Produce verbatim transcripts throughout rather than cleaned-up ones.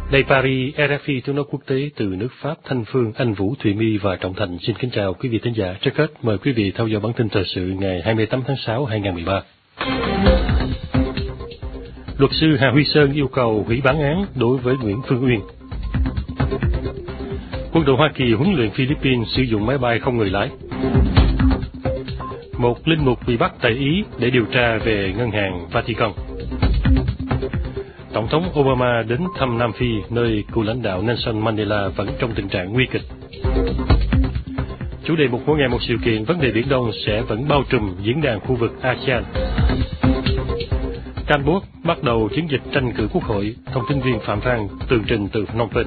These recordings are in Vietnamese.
Đây Paris, rờ ép i tiếng nói quốc tế từ nước Pháp. Thanh Phương, Anh Vũ, Thùy My và Trọng Thành xin kính chào quý vị thính giả. Trước hết mời quý vị theo dõi bản tin thời sự ngày hai mươi tám tháng sáu năm hai nghìn không trăm mười ba. Luật sư Hà Huy Sơn yêu cầu hủy bản án đối với Nguyễn Phương Uyên. Quân đội Hoa Kỳ huấn luyện Philippines sử dụng máy bay không người lái. Một linh mục bị bắt tại Ý để điều tra về ngân hàng Vatican. Tổng thống Obama đến thăm Nam Phi, nơi cựu lãnh đạo Nelson Mandela vẫn trong tình trạng nguy kịch. Chủ đề một mỗi ngày một sự kiện, vấn đề Biển Đông sẽ vẫn bao trùm diễn đàn khu vực a sê an. Campuchia bắt đầu chiến dịch tranh cử quốc hội, thông tin viên Phạm Phan tường trình từ Phnom Penh.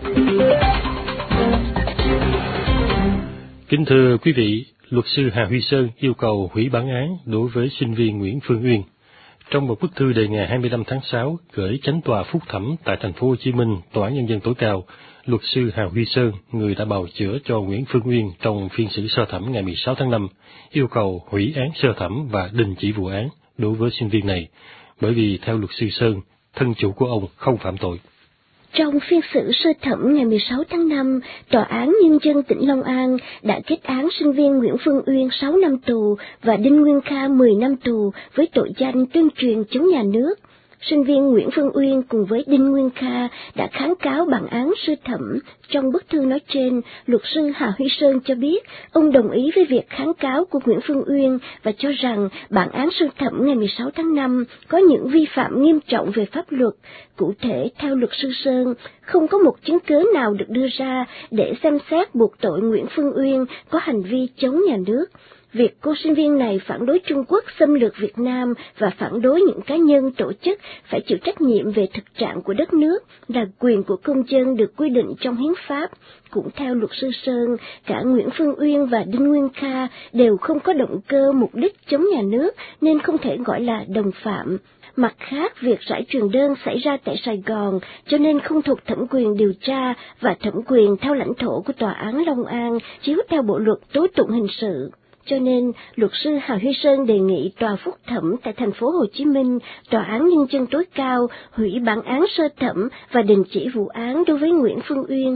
Kính thưa quý vị, luật sư Hà Huy Sơn yêu cầu hủy bản án đối với sinh viên Nguyễn Phương Uyên. Trong một bức thư đề ngày hai mươi lăm tháng sáu gửi chánh tòa phúc thẩm tại thành phố Hồ Chí Minh, Tòa án Nhân dân tối cao, luật sư Hà Huy Sơn, người đã bào chữa cho Nguyễn Phương Uyên trong phiên xử sơ thẩm ngày mười sáu tháng năm, yêu cầu hủy án sơ thẩm và đình chỉ vụ án đối với sinh viên này, bởi vì theo luật sư Sơn, thân chủ của ông không phạm tội. Trong phiên xử sơ thẩm ngày mười sáu tháng năm, Tòa án Nhân dân tỉnh Long An đã kết án sinh viên Nguyễn Phương Uyên sáu năm tù và Đinh Nguyên Kha mười năm tù với tội danh tuyên truyền chống nhà nước. Sinh viên Nguyễn Phương Uyên cùng với Đinh Nguyên Kha đã kháng cáo bản án sơ thẩm. Trong bức thư nói trên, luật sư Hà Huy Sơn cho biết ông đồng ý với việc kháng cáo của Nguyễn Phương Uyên và cho rằng bản án sơ thẩm ngày mười sáu tháng năm có những vi phạm nghiêm trọng về pháp luật. Cụ thể, theo luật sư Sơn, không có một chứng cứ nào được đưa ra để xem xét buộc tội Nguyễn Phương Uyên có hành vi chống nhà nước. Việc cô sinh viên này phản đối Trung Quốc xâm lược Việt Nam và phản đối những cá nhân tổ chức phải chịu trách nhiệm về thực trạng của đất nước là quyền của công dân được quy định trong hiến pháp. Cũng theo luật sư Sơn, cả Nguyễn Phương Uyên và Đinh Nguyên Kha đều không có động cơ mục đích chống nhà nước nên không thể gọi là đồng phạm. Mặt khác, việc rải truyền đơn xảy ra tại Sài Gòn cho nên không thuộc thẩm quyền điều tra và thẩm quyền theo lãnh thổ của Tòa án Long An chiếu theo Bộ luật tố tụng hình sự. Cho nên, luật sư Hà Huy Sơn đề nghị tòa phúc thẩm tại thành phố Hồ Chí Minh, Tòa án Nhân dân tối cao hủy bản án sơ thẩm và đình chỉ vụ án đối với Nguyễn Phương Uyên.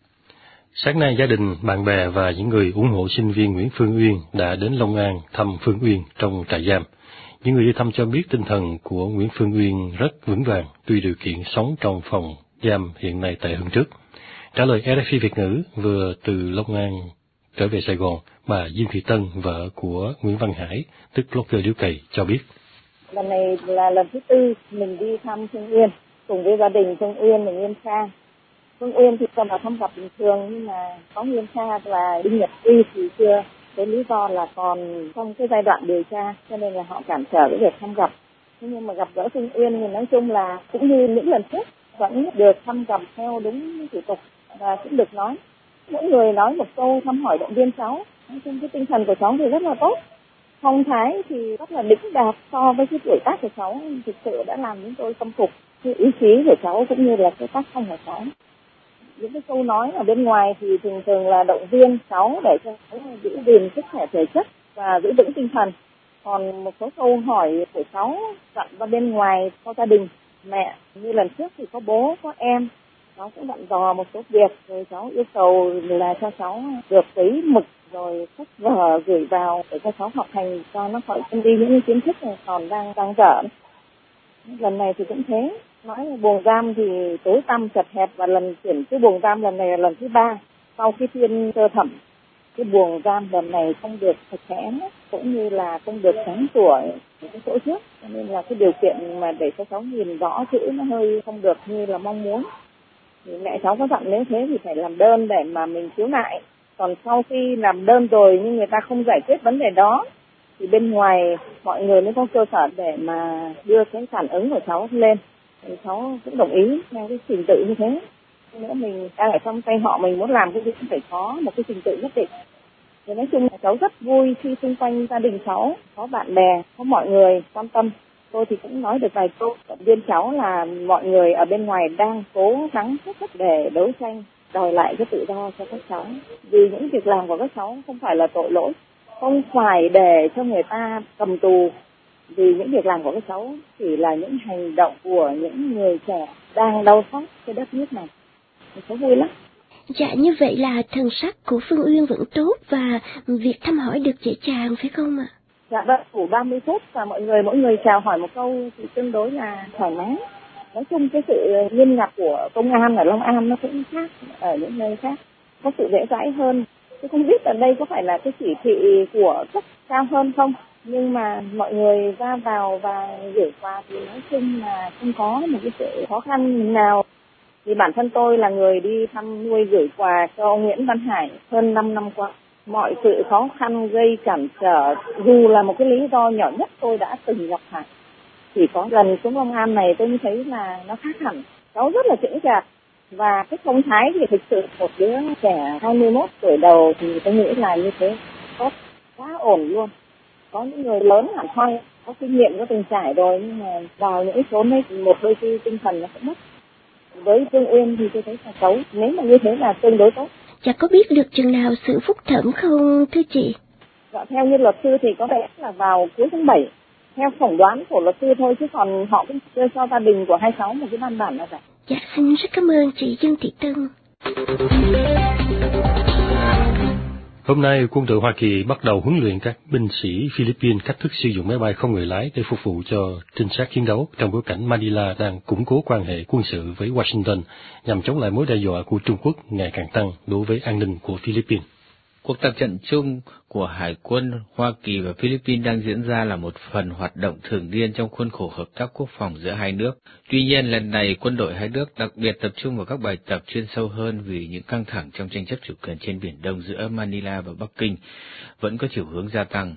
Sáng nay, gia đình, bạn bè và những người ủng hộ sinh viên Nguyễn Phương Uyên đã đến Long An thăm Phương Uyên trong trại giam. Những người đi thăm cho biết tinh thần của Nguyễn Phương Uyên rất vững vàng, tuy điều kiện sống trong phòng giam hiện nay tệ hơn trước. Trả lời rờ ép i Việt ngữ vừa từ Long An trở về Sài Gòn, bà Diêm Thị Tân, vợ của Nguyễn Văn Hải, tức blogger Điếu Cày, cho biết. Lần này là lần thứ tư mình đi thăm Phương Uyên, cùng với gia đình Phương Uyên và Nguyên Kha. Phương Uyên thì còn là thăm gặp bình thường, nhưng mà có Nguyên Kha và Đinh Nhật Uy thì chưa. Cái lý do là còn trong cái giai đoạn điều tra, cho nên là họ cản trở cái việc thăm gặp. Nhưng mà gặp gỡ Phương Uyên thì nói chung là cũng như những lần trước, vẫn được thăm gặp theo đúng thủ tục và cũng được nói. Mỗi người nói một câu thăm hỏi động viên cháu. Nói chung cái tinh thần của cháu thì rất là tốt. Phong thái thì rất là đĩnh đạc so với cái tuổi tác của cháu. Thực sự đã làm chúng tôi khâm phục cái ý chí của cháu cũng như là cái tác phong của cháu. Những cái câu nói ở bên ngoài thì thường thường là động viên cháu để cho cháu giữ gìn sức khỏe thể chất và giữ vững tinh thần. Còn một số câu hỏi của cháu dặn ra bên ngoài cho gia đình, mẹ, như lần trước thì có bố, có em. Cháu cũng dặn dò một số việc, rồi cháu yêu cầu là cho cháu được giấy mực rồi sách vở gửi vào để cho cháu học hành cho nó khỏi quên đi những kiến thức này còn đang đang dở. Lần này thì cũng thế, nói là buồng giam thì tối tăm chật hẹp và lần chuyển cái buồng giam lần này là lần thứ ba sau cái phiên sơ thẩm. Cái buồng giam lần này không được sạch sẽ cũng như là không được sáng sủa những cái chỗ trước, cho nên là cái điều kiện mà để cho cháu nhìn rõ chữ nó hơi không được như là mong muốn. Thì mẹ cháu có dặn nếu thế thì phải làm đơn để mà mình khiếu nại. Còn sau khi làm đơn rồi nhưng người ta không giải quyết vấn đề đó thì bên ngoài mọi người mới có cơ sở để mà đưa cái phản ứng của cháu lên. Thì cháu cũng đồng ý theo cái trình tự như thế. Nữa mình đang ở trong tay họ, mình muốn làm cái gì cũng phải có một cái trình tự nhất định. Thì nói chung là cháu rất vui khi xung quanh gia đình cháu có bạn bè, có mọi người quan tâm. Tôi thì cũng nói được vài câu động viên cháu là mọi người ở bên ngoài đang cố gắng hết sức để đấu tranh đòi lại cái tự do cho các cháu. Vì những việc làm của các cháu không phải là tội lỗi, không phải để cho người ta cầm tù Vì những việc làm của các cháu chỉ là những hành động của những người trẻ đang đau xót cái đất nước này. Cháu vui lắm. Dạ, như vậy là thần sắc của Phương Uyên vẫn tốt và việc thăm hỏi được dễ dàng phải không ạ? Dạ vâng, phủ ba mươi phút và mọi người mỗi người chào hỏi một câu thì tương đối là thoải mái. Nói chung cái sự nghiêm ngặt của công an ở Long An nó cũng khác ở những nơi khác, có sự dễ dãi hơn. Tôi không biết ở đây có phải là cái chỉ thị của cấp cao hơn không, nhưng mà mọi người ra vào và gửi quà thì nói chung là không có một cái sự khó khăn nào. Vì bản thân tôi là người đi thăm nuôi gửi quà cho ông Nguyễn Văn Hải hơn năm năm qua. Mọi sự khó khăn gây cản trở, dù là một cái lý do nhỏ nhất tôi đã từng gặp phải. Chỉ có lần xuống Long An này tôi mới thấy là nó khác hẳn. Cháu rất là chững chạc và cái phong thái thì thực sự một đứa trẻ hai mươi mốt tuổi đầu thì tôi nghĩ là như thế tốt, quá ổn luôn. Có những người lớn hẳn hoi, có kinh nghiệm, có từng trải rồi, nhưng mà vào những chỗ này một đôi khi tinh thần nó sẽ mất. Với Phương Uyên thì tôi thấy là xấu, nếu mà như thế là tương đối tốt. Dạ, có biết được chừng nào sự phúc thẩm không thưa chị? Dạ, theo như luật sư thì có vẻ là vào cuối tháng bảy, theo phỏng đoán của luật sư thôi, chứ còn họ cũng chưa cho gia đình của hai cháu một cái văn bản nào cả. Dạ, xin rất cảm ơn chị Dương Thị Tân. Hôm nay, quân đội Hoa Kỳ bắt đầu huấn luyện các binh sĩ Philippines cách thức sử dụng máy bay không người lái để phục vụ cho trinh sát chiến đấu trong bối cảnh Manila đang củng cố quan hệ quân sự với Washington nhằm chống lại mối đe dọa của Trung Quốc ngày càng tăng đối với an ninh của Philippines. Cuộc tập trận chung của Hải quân Hoa Kỳ và Philippines đang diễn ra là một phần hoạt động thường niên trong khuôn khổ hợp tác quốc phòng giữa hai nước. Tuy nhiên, lần này quân đội hai nước đặc biệt tập trung vào các bài tập chuyên sâu hơn vì những căng thẳng trong tranh chấp chủ quyền trên Biển Đông giữa Manila và Bắc Kinh vẫn có chiều hướng gia tăng.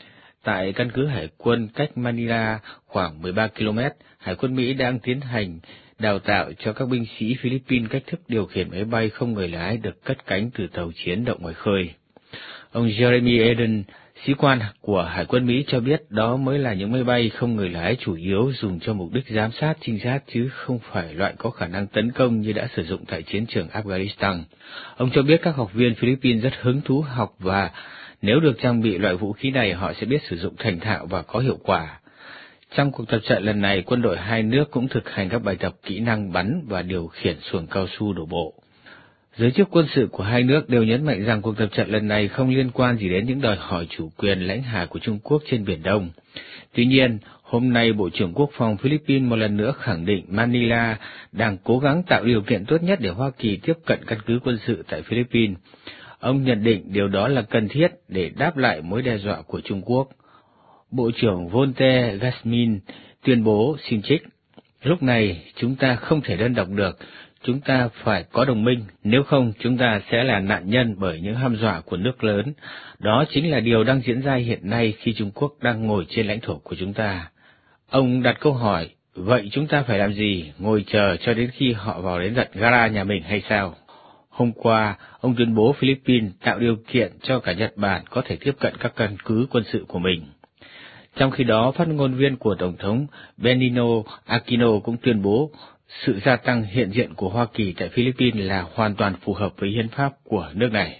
Tại căn cứ Hải quân cách Manila khoảng mười ba ki lô mét, Hải quân Mỹ đang tiến hành đào tạo cho các binh sĩ Philippines cách thức điều khiển máy bay không người lái được cất cánh từ tàu chiến động ngoài khơi. Ông Jeremy Eden, sĩ quan của Hải quân Mỹ cho biết đó mới là những máy bay không người lái chủ yếu dùng cho mục đích giám sát trinh sát chứ không phải loại có khả năng tấn công như đã sử dụng tại chiến trường Afghanistan. Ông cho biết các học viên Philippines rất hứng thú học và nếu được trang bị loại vũ khí này họ sẽ biết sử dụng thành thạo và có hiệu quả. Trong cuộc tập trận lần này, quân đội hai nước cũng thực hành các bài tập kỹ năng bắn và điều khiển xuồng cao su đổ bộ. Giới chức quân sự của hai nước đều nhấn mạnh rằng cuộc tập trận lần này không liên quan gì đến những đòi hỏi chủ quyền lãnh hải của Trung Quốc trên Biển Đông. Tuy nhiên, hôm nay Bộ trưởng Quốc phòng Philippines một lần nữa khẳng định Manila đang cố gắng tạo điều kiện tốt nhất để Hoa Kỳ tiếp cận căn cứ quân sự tại Philippines. Ông nhận định điều đó là cần thiết để đáp lại mối đe dọa của Trung Quốc. Bộ trưởng Volte Gasmin tuyên bố xin trích, lúc này chúng ta không thể đơn độc được, chúng ta phải có đồng minh, nếu không chúng ta sẽ là nạn nhân bởi những hăm dọa của nước lớn. Đó chính là điều đang diễn ra hiện nay khi Trung Quốc đang ngồi trên lãnh thổ của chúng ta. Ông đặt câu hỏi, vậy chúng ta phải làm gì, ngồi chờ cho đến khi họ vào đến giật gara nhà mình hay sao? Hôm qua, ông tuyên bố Philippines tạo điều kiện cho cả Nhật Bản có thể tiếp cận các căn cứ quân sự của mình. Trong khi đó, phát ngôn viên của Tổng thống Benigno Aquino cũng tuyên bố sự gia tăng hiện diện của Hoa Kỳ tại Philippines là hoàn toàn phù hợp với hiến pháp của nước này.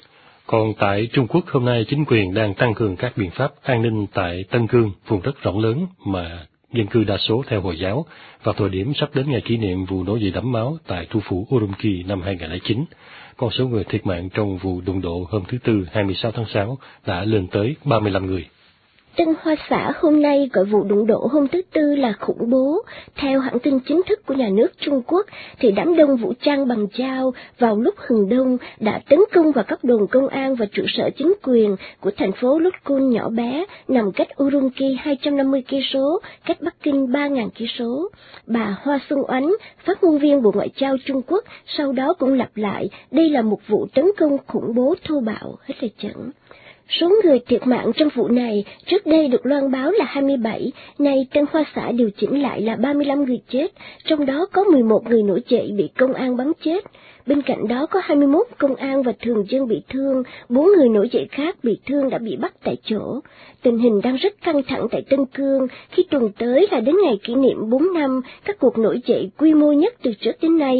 Còn tại Trung Quốc hôm nay, chính quyền đang tăng cường các biện pháp an ninh tại Tân Cương, vùng đất rộng lớn mà dân cư đa số theo Hồi giáo, vào thời điểm sắp đến ngày kỷ niệm vụ nổi dậy đẫm máu tại thủ phủ Urumqi năm hai không không chín. Con số người thiệt mạng trong vụ đụng độ hôm thứ Tư hai mươi sáu tháng sáu đã lên tới ba mươi lăm người. Tân Hoa Xã hôm nay gọi vụ đụng độ hôm thứ Tư là khủng bố. Theo hãng tin chính thức của nhà nước Trung Quốc, thì đám đông vũ trang bằng dao vào lúc hừng đông đã tấn công vào các đồn công an và trụ sở chính quyền của thành phố Lutkun nhỏ bé nằm cách Urumqi hai trăm năm mươi ki lô mét, cách Bắc Kinh ba nghìn ki lô mét. Bà Hoa Xuân Oánh, phát ngôn viên Bộ Ngoại giao Trung Quốc, sau đó cũng lặp lại đây là một vụ tấn công khủng bố thô bạo hết lời chẩn. Số người thiệt mạng trong vụ này trước đây được loan báo là hai mươi bảy, nay Tân Hoa Xã điều chỉnh lại là ba mươi lăm người chết, trong đó có mười một người nổi dậy bị công an bắn chết. Bên cạnh đó có hai mươi mốt công an và thường dân bị thương, bốn người nổi dậy khác bị thương đã bị bắt tại chỗ. Tình hình đang rất căng thẳng tại Tân Cương khi tuần tới là đến ngày kỷ niệm bốn năm các cuộc nổi dậy quy mô nhất từ trước đến nay.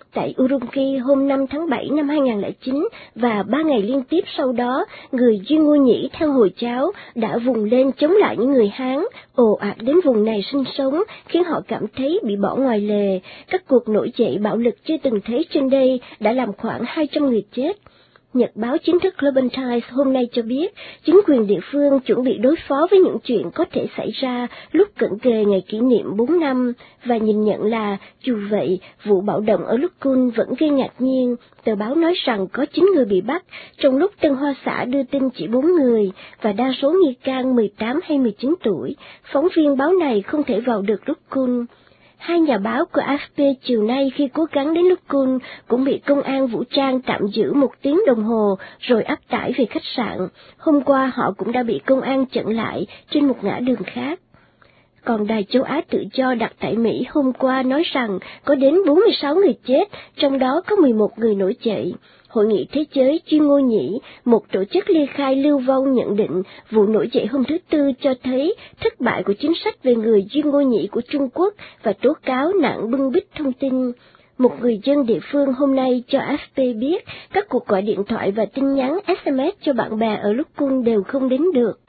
tại Urumqi hôm năm tháng bảy năm hai nghìn không trăm lẻ chín và ba ngày liên tiếp sau đó, người Duy Ngô Nhĩ theo Hồi giáo đã vùng lên chống lại những người Hán ồ ạt đến vùng này sinh sống, khiến họ cảm thấy bị bỏ ngoài lề. Các cuộc nổi dậy bạo lực chưa từng thấy trên đây đã làm khoảng hai trăm người chết. Nhật báo chính thức Global Times hôm nay cho biết, chính quyền địa phương chuẩn bị đối phó với những chuyện có thể xảy ra lúc cận kề ngày kỷ niệm bốn năm, và nhìn nhận là, dù vậy, vụ bạo động ở Lukun vẫn gây ngạc nhiên. Tờ báo nói rằng có chín người bị bắt, trong lúc Tân Hoa Xã đưa tin chỉ bốn người, và đa số nghi can mười tám hay mười chín tuổi. Phóng viên báo này không thể vào được Lukun. Hai nhà báo của a ép pê chiều nay khi cố gắng đến Lukun cũng bị công an vũ trang tạm giữ một tiếng đồng hồ rồi áp tải về khách sạn. Hôm qua họ cũng đã bị công an chặn lại trên một ngã đường khác. Còn Đài Châu Á Tự Do đặt tại Mỹ hôm qua nói rằng có đến bốn mươi sáu người chết, trong đó có mười một người nổi dậy. Hội nghị Thế giới Duy Ngô Nhĩ, một tổ chức ly khai lưu vong, nhận định vụ nổi dậy hôm thứ Tư cho thấy thất bại của chính sách về người Duy Ngô Nhĩ của Trung Quốc và tố cáo nạn bưng bít thông tin. Một người dân địa phương hôm nay cho a ép pê biết các cuộc gọi điện thoại và tin nhắn ét em ét cho bạn bè ở Lukun đều không đến được.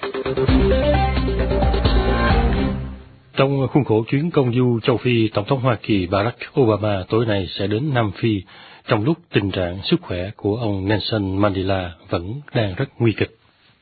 Trong khuôn khổ chuyến công du châu Phi, Tổng thống Hoa Kỳ Barack Obama tối nay sẽ đến Nam Phi, trong lúc tình trạng sức khỏe của ông Nelson Mandela vẫn đang rất nguy kịch.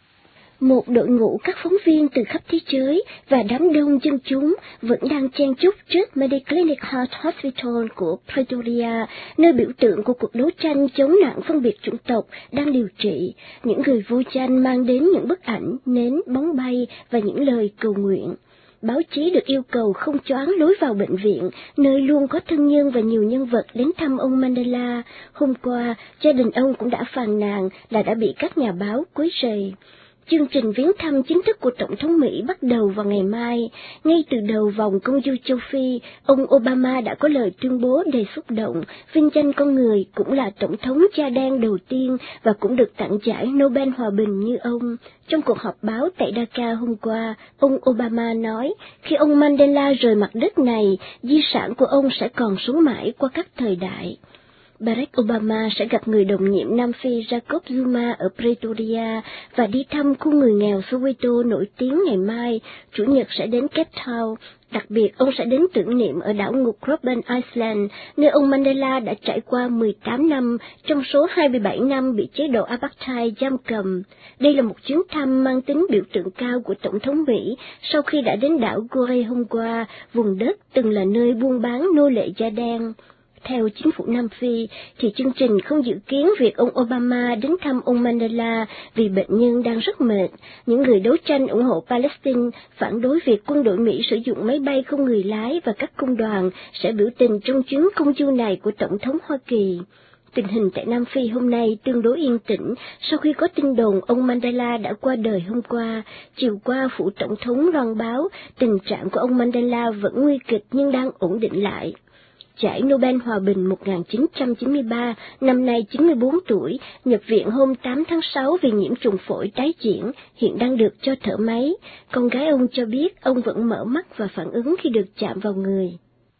Một đội ngũ các phóng viên từ khắp thế giới và đám đông dân chúng vẫn đang chen chúc trước Mediclinic Heart Hospital của Pretoria, nơi biểu tượng của cuộc đấu tranh chống nạn phân biệt chủng tộc đang điều trị. Những người vô danh mang đến những bức ảnh, nến, bóng bay và những lời cầu nguyện. Báo chí được yêu cầu không choáng lối vào bệnh viện, nơi luôn có thân nhân và nhiều nhân vật đến thăm ông Mandela. Hôm qua, gia đình ông cũng đã phàn nàn là đã bị các nhà báo quấy rầy. Chương trình viếng thăm chính thức của Tổng thống Mỹ bắt đầu vào ngày mai. Ngay từ đầu vòng công du châu Phi, ông Obama đã có lời tuyên bố đầy xúc động, vinh danh con người cũng là Tổng thống da đen đầu tiên và cũng được tặng giải Nobel Hòa Bình như ông. Trong cuộc họp báo tại Dakar hôm qua, ông Obama nói, khi ông Mandela rời mặt đất này, di sản của ông sẽ còn sống mãi qua các thời đại. Barack Obama sẽ gặp người đồng nhiệm Nam Phi Jacob Zuma ở Pretoria và đi thăm khu người nghèo Soweto nổi tiếng ngày mai. Chủ nhật sẽ đến Cape Town. Đặc biệt, ông sẽ đến tưởng niệm ở đảo ngục Robben Island, nơi ông Mandela đã trải qua mười tám năm trong số hai mươi bảy năm bị chế độ apartheid giam cầm. Đây là một chuyến thăm mang tính biểu tượng cao của Tổng thống Mỹ sau khi đã đến đảo Gore hôm qua, vùng đất từng là nơi buôn bán nô lệ da đen. Theo chính phủ Nam Phi, thì chương trình không dự kiến việc ông Obama đến thăm ông Mandela vì bệnh nhân đang rất mệt. Những người đấu tranh ủng hộ Palestine phản đối việc quân đội Mỹ sử dụng máy bay không người lái và các công đoàn sẽ biểu tình trong chuyến công du này của Tổng thống Hoa Kỳ. Tình hình tại Nam Phi hôm nay tương đối yên tĩnh sau khi có tin đồn ông Mandela đã qua đời hôm qua. Chiều qua, phủ Tổng thống loan báo tình trạng của ông Mandela vẫn nguy kịch nhưng đang ổn định lại. Giải Nobel Hòa Bình một nghìn chín trăm chín mươi ba, năm nay chín mươi bốn tuổi, nhập viện hôm tám tháng sáu vì nhiễm trùng phổi tái diễn, hiện đang được cho thở máy. Con gái ông cho biết ông vẫn mở mắt và phản ứng khi được chạm vào người.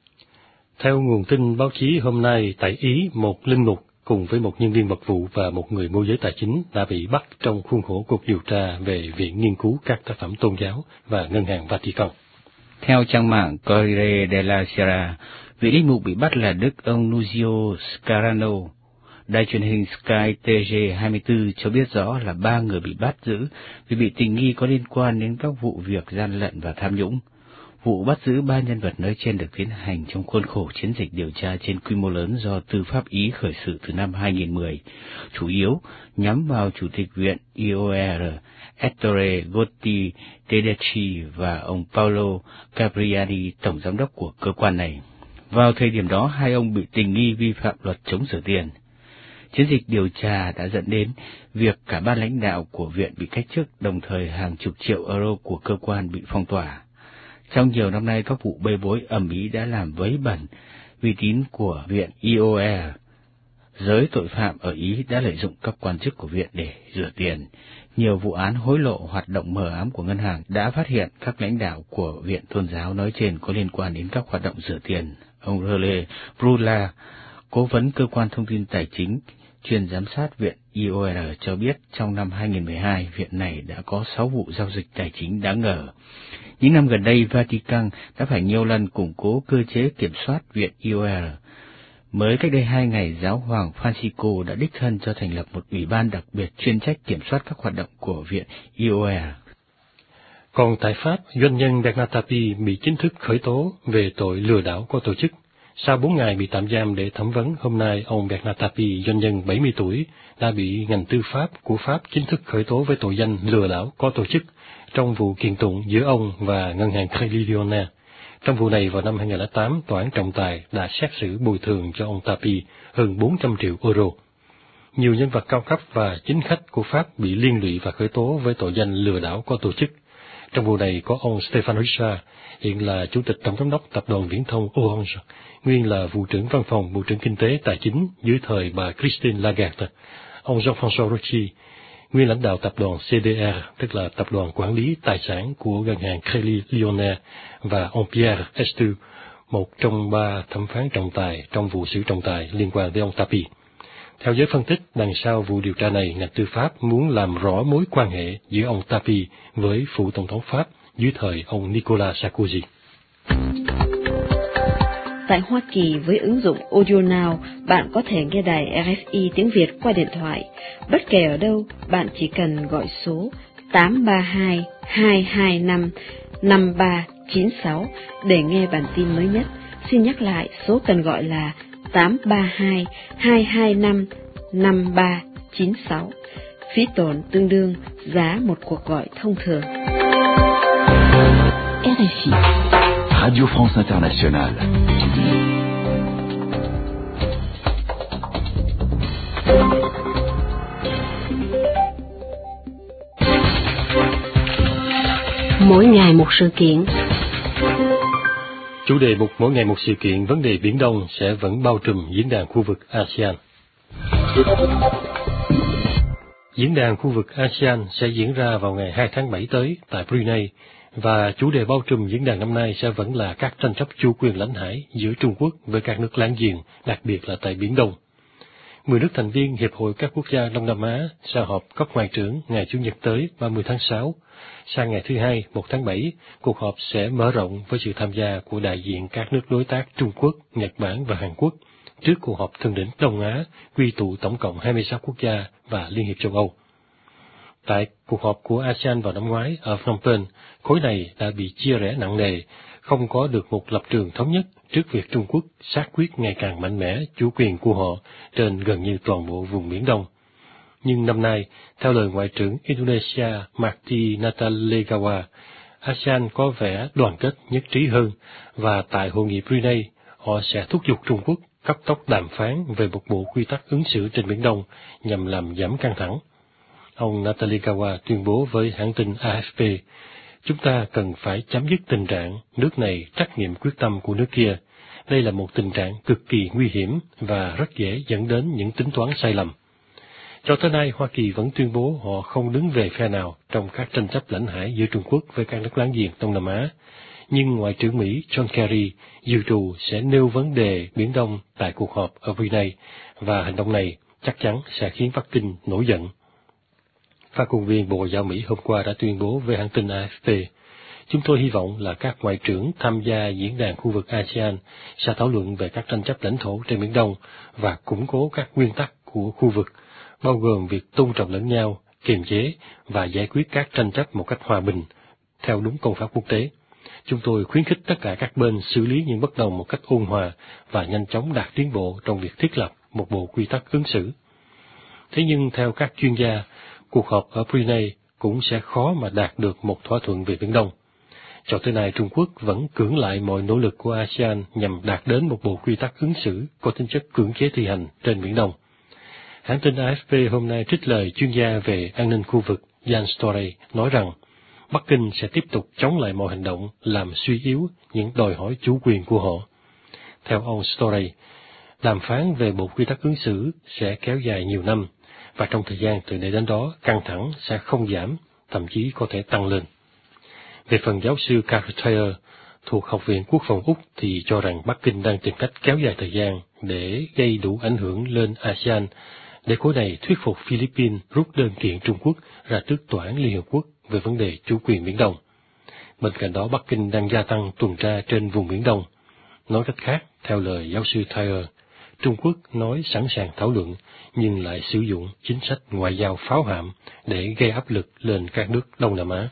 Theo nguồn tin báo chí hôm nay, tại Ý, một linh mục cùng với một nhân viên mật vụ và một người môi giới tài chính đã bị bắt trong khuôn khổ cuộc điều tra về Viện Nghiên cứu các tác phẩm tôn giáo và Ngân hàng Vatican. Theo trang mạng Corriere della Sera, vị linh mục bị bắt là Đức ông Nunzio Scarano. Đài truyền hình Sky T G hai mươi tư cho biết rõ là ba người bị bắt giữ vì bị tình nghi có liên quan đến các vụ việc gian lận và tham nhũng. Vụ bắt giữ ba nhân vật nói trên được tiến hành trong khuôn khổ chiến dịch điều tra trên quy mô lớn do tư pháp Ý khởi sự từ năm hai nghìn không trăm mười, chủ yếu nhắm vào Chủ tịch Viện I O R Ettore Gotti Tedeschi và ông Paolo Capriani, tổng giám đốc của cơ quan này. Vào thời điểm đó, hai ông bị tình nghi vi phạm luật chống rửa tiền. Chiến dịch điều tra đã dẫn đến việc cả ban lãnh đạo của viện bị cách chức, đồng thời hàng chục triệu euro của cơ quan bị phong tỏa. Trong nhiều năm nay, các vụ bê bối ầm ĩ đã làm vấy bẩn uy tín của viện I O R. Giới tội phạm ở Ý đã lợi dụng các quan chức của viện để rửa tiền. Nhiều vụ án hối lộ, hoạt động mờ ám của ngân hàng đã phát hiện các lãnh đạo của viện tôn giáo nói trên có liên quan đến các hoạt động rửa tiền. Ông Rele Brula, cố vấn cơ quan thông tin tài chính chuyên giám sát viện i o rờ cho biết trong năm hai nghìn không trăm mười hai, viện này đã có sáu vụ giao dịch tài chính đáng ngờ. Những năm gần đây, Vatican đã phải nhiều lần củng cố cơ chế kiểm soát viện i o rờ. Mới cách đây hai ngày, Giáo hoàng Francisco đã đích thân cho thành lập một ủy ban đặc biệt chuyên trách kiểm soát các hoạt động của viện i o rờ. Còn tại Pháp, doanh nhân Bernard Tapie bị chính thức khởi tố về tội lừa đảo có tổ chức. Sau bốn ngày bị tạm giam để thẩm vấn, hôm nay ông Bernard Tapie, doanh nhân bảy mươi tuổi, đã bị ngành tư pháp của Pháp chính thức khởi tố với tội danh lừa đảo có tổ chức trong vụ kiện tụng giữa ông và ngân hàng Crédit Lyonnais. Trong vụ này, vào năm hai nghìn không trăm lẻ tám, tòa án trọng tài đã xét xử bồi thường cho ông Tapie hơn bốn trăm triệu euro. Nhiều nhân vật cao cấp và chính khách của Pháp bị liên lụy và khởi tố với tội danh lừa đảo có tổ chức. Trong vụ này có ông Stéphane Richard, hiện là Chủ tịch Tổng giám đốc Tập đoàn Viễn thông Orange, nguyên là Vụ trưởng Văn phòng Bộ trưởng Kinh tế Tài chính dưới thời bà Christine Lagarde, ông Jean-François Rothschild, nguyên lãnh đạo tập đoàn xê đê rờ, tức là Tập đoàn Quản lý Tài sản của ngân hàng Crédit Lyonnais, và ông Pierre Estu, một trong ba thẩm phán trọng tài trong vụ xử trọng tài liên quan tới ông Tapie. Theo giới phân tích, đằng sau vụ điều tra này, ngành tư pháp muốn làm rõ mối quan hệ giữa ông Tapie với phụ tổng thống Pháp dưới thời ông Nicolas Sarkozy. Tại Hoa Kỳ, với ứng dụng Audio Now, bạn có thể nghe đài rờ ép i tiếng Việt qua điện thoại. Bất kể ở đâu, bạn chỉ cần gọi số tám ba hai, hai hai năm, năm ba chín sáu để nghe bản tin mới nhất. Xin nhắc lại, số cần gọi là tám ba hai, hai hai năm, năm ba chín sáu. Phí tổn tương đương giá một cuộc gọi thông thường. rờ ép i, Radio France Internationale. Mỗi ngày một sự kiện. Chủ đề mục mỗi ngày một sự kiện, vấn đề Biển Đông sẽ vẫn bao trùm diễn đàn khu vực a sê an. Diễn đàn khu vực a sê an sẽ diễn ra vào ngày hai tháng bảy tới tại Brunei, và chủ đề bao trùm diễn đàn năm nay sẽ vẫn là các tranh chấp chủ quyền lãnh hải giữa Trung Quốc với các nước láng giềng, đặc biệt là tại Biển Đông. Mười nước thành viên Hiệp hội các quốc gia Đông Nam Á sẽ họp cấp ngoại trưởng ngày Chủ nhật tới ba mươi tháng sáu. Sang ngày thứ Hai, một tháng bảy, cuộc họp sẽ mở rộng với sự tham gia của đại diện các nước đối tác Trung Quốc, Nhật Bản và Hàn Quốc trước cuộc họp thượng đỉnh Đông Á quy tụ tổng cộng hai mươi sáu quốc gia và Liên hiệp châu Âu. Tại cuộc họp của a sê an vào năm ngoái ở Phnom Penh, khối này đã bị chia rẽ nặng nề, không có được một lập trường thống nhất trước việc Trung Quốc xác quyết ngày càng mạnh mẽ chủ quyền của họ trên gần như toàn bộ vùng Biển Đông. Nhưng năm nay, theo lời Ngoại trưởng Indonesia Marty Natalegawa, a sê an có vẻ đoàn kết nhất trí hơn, và tại hội nghị Brunei, họ sẽ thúc giục Trung Quốc cấp tốc đàm phán về một bộ quy tắc ứng xử trên Biển Đông nhằm làm giảm căng thẳng. Ông Natalegawa tuyên bố với hãng tin a ép pê, chúng ta cần phải chấm dứt tình trạng nước này trắc nghiệm quyết tâm của nước kia. Đây là một tình trạng cực kỳ nguy hiểm và rất dễ dẫn đến những tính toán sai lầm. Cho tới nay, Hoa Kỳ vẫn tuyên bố họ không đứng về phe nào trong các tranh chấp lãnh hải giữa Trung Quốc với các nước láng giềng Đông Nam Á. Nhưng Ngoại trưởng Mỹ John Kerry dự trù sẽ nêu vấn đề Biển Đông tại cuộc họp ở Brunei, và hành động này chắc chắn sẽ khiến Bắc Kinh nổi giận. Phát ngôn viên Bộ Ngoại giao Mỹ hôm qua đã tuyên bố với hãng tin a ép pê, chúng tôi hy vọng là các ngoại trưởng tham gia diễn đàn khu vực a sê an sẽ thảo luận về các tranh chấp lãnh thổ trên Biển Đông và củng cố các nguyên tắc của khu vực, bao gồm việc tôn trọng lẫn nhau, kiềm chế và giải quyết các tranh chấp một cách hòa bình, theo đúng công pháp quốc tế. Chúng tôi khuyến khích tất cả các bên xử lý những bất đồng một cách ôn hòa và nhanh chóng đạt tiến bộ trong việc thiết lập một bộ quy tắc ứng xử. Thế nhưng theo các chuyên gia, cuộc họp ở Brunei cũng sẽ khó mà đạt được một thỏa thuận về Biển Đông. Cho tới nay, Trung Quốc vẫn cưỡng lại mọi nỗ lực của a sê an nhằm đạt đến một bộ quy tắc ứng xử có tính chất cưỡng chế thi hành trên Biển Đông. Hãng tin a ép pê hôm nay trích lời chuyên gia về an ninh khu vực Jan Story nói rằng Bắc Kinh sẽ tiếp tục chống lại mọi hành động làm suy yếu những đòi hỏi chủ quyền của họ. Theo ông Story, đàm phán về bộ quy tắc ứng xử sẽ kéo dài nhiều năm, và trong thời gian từ nay đến đó, căng thẳng sẽ không giảm, thậm chí có thể tăng lên. Về phần giáo sư Carl Thayer, thuộc Học viện Quốc phòng Úc thì cho rằng Bắc Kinh đang tìm cách kéo dài thời gian để gây đủ ảnh hưởng lên a sê an, để khối này thuyết phục Philippines rút đơn kiện Trung Quốc ra trước Tòa án Liên Hợp Quốc về vấn đề chủ quyền Biển Đông. Bên cạnh đó, Bắc Kinh đang gia tăng tuần tra trên vùng Biển Đông. Nói cách khác, theo lời giáo sư Thayer, Trung Quốc nói sẵn sàng thảo luận, nhưng lại sử dụng chính sách ngoại giao pháo hạm để gây áp lực lên các nước Đông Nam Á.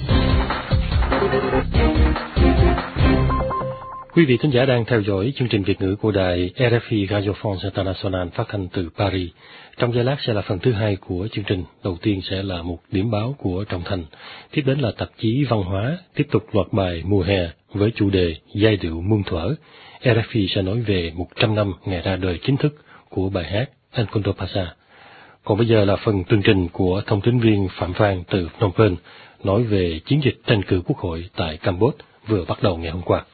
Quý vị thính giả đang theo dõi chương trình Việt ngữ của đài rờ ép i Radio France International phát thanh từ Paris. Trong giây lát sẽ là phần thứ hai của chương trình. Đầu tiên sẽ là một điểm báo của Trọng Thành. Tiếp đến là tạp chí Văn hóa, tiếp tục loạt bài mùa hè với chủ đề Giai điệu muôn thuở. rờ ép i sẽ nói về một trăm năm ngày ra đời chính thức của bài hát Encontro Pasa. Còn bây giờ là phần tường trình của thông tín viên Phạm Phan từ Phnom Penh nói về chiến dịch tranh cử quốc hội tại Campuchia vừa bắt đầu ngày hôm qua.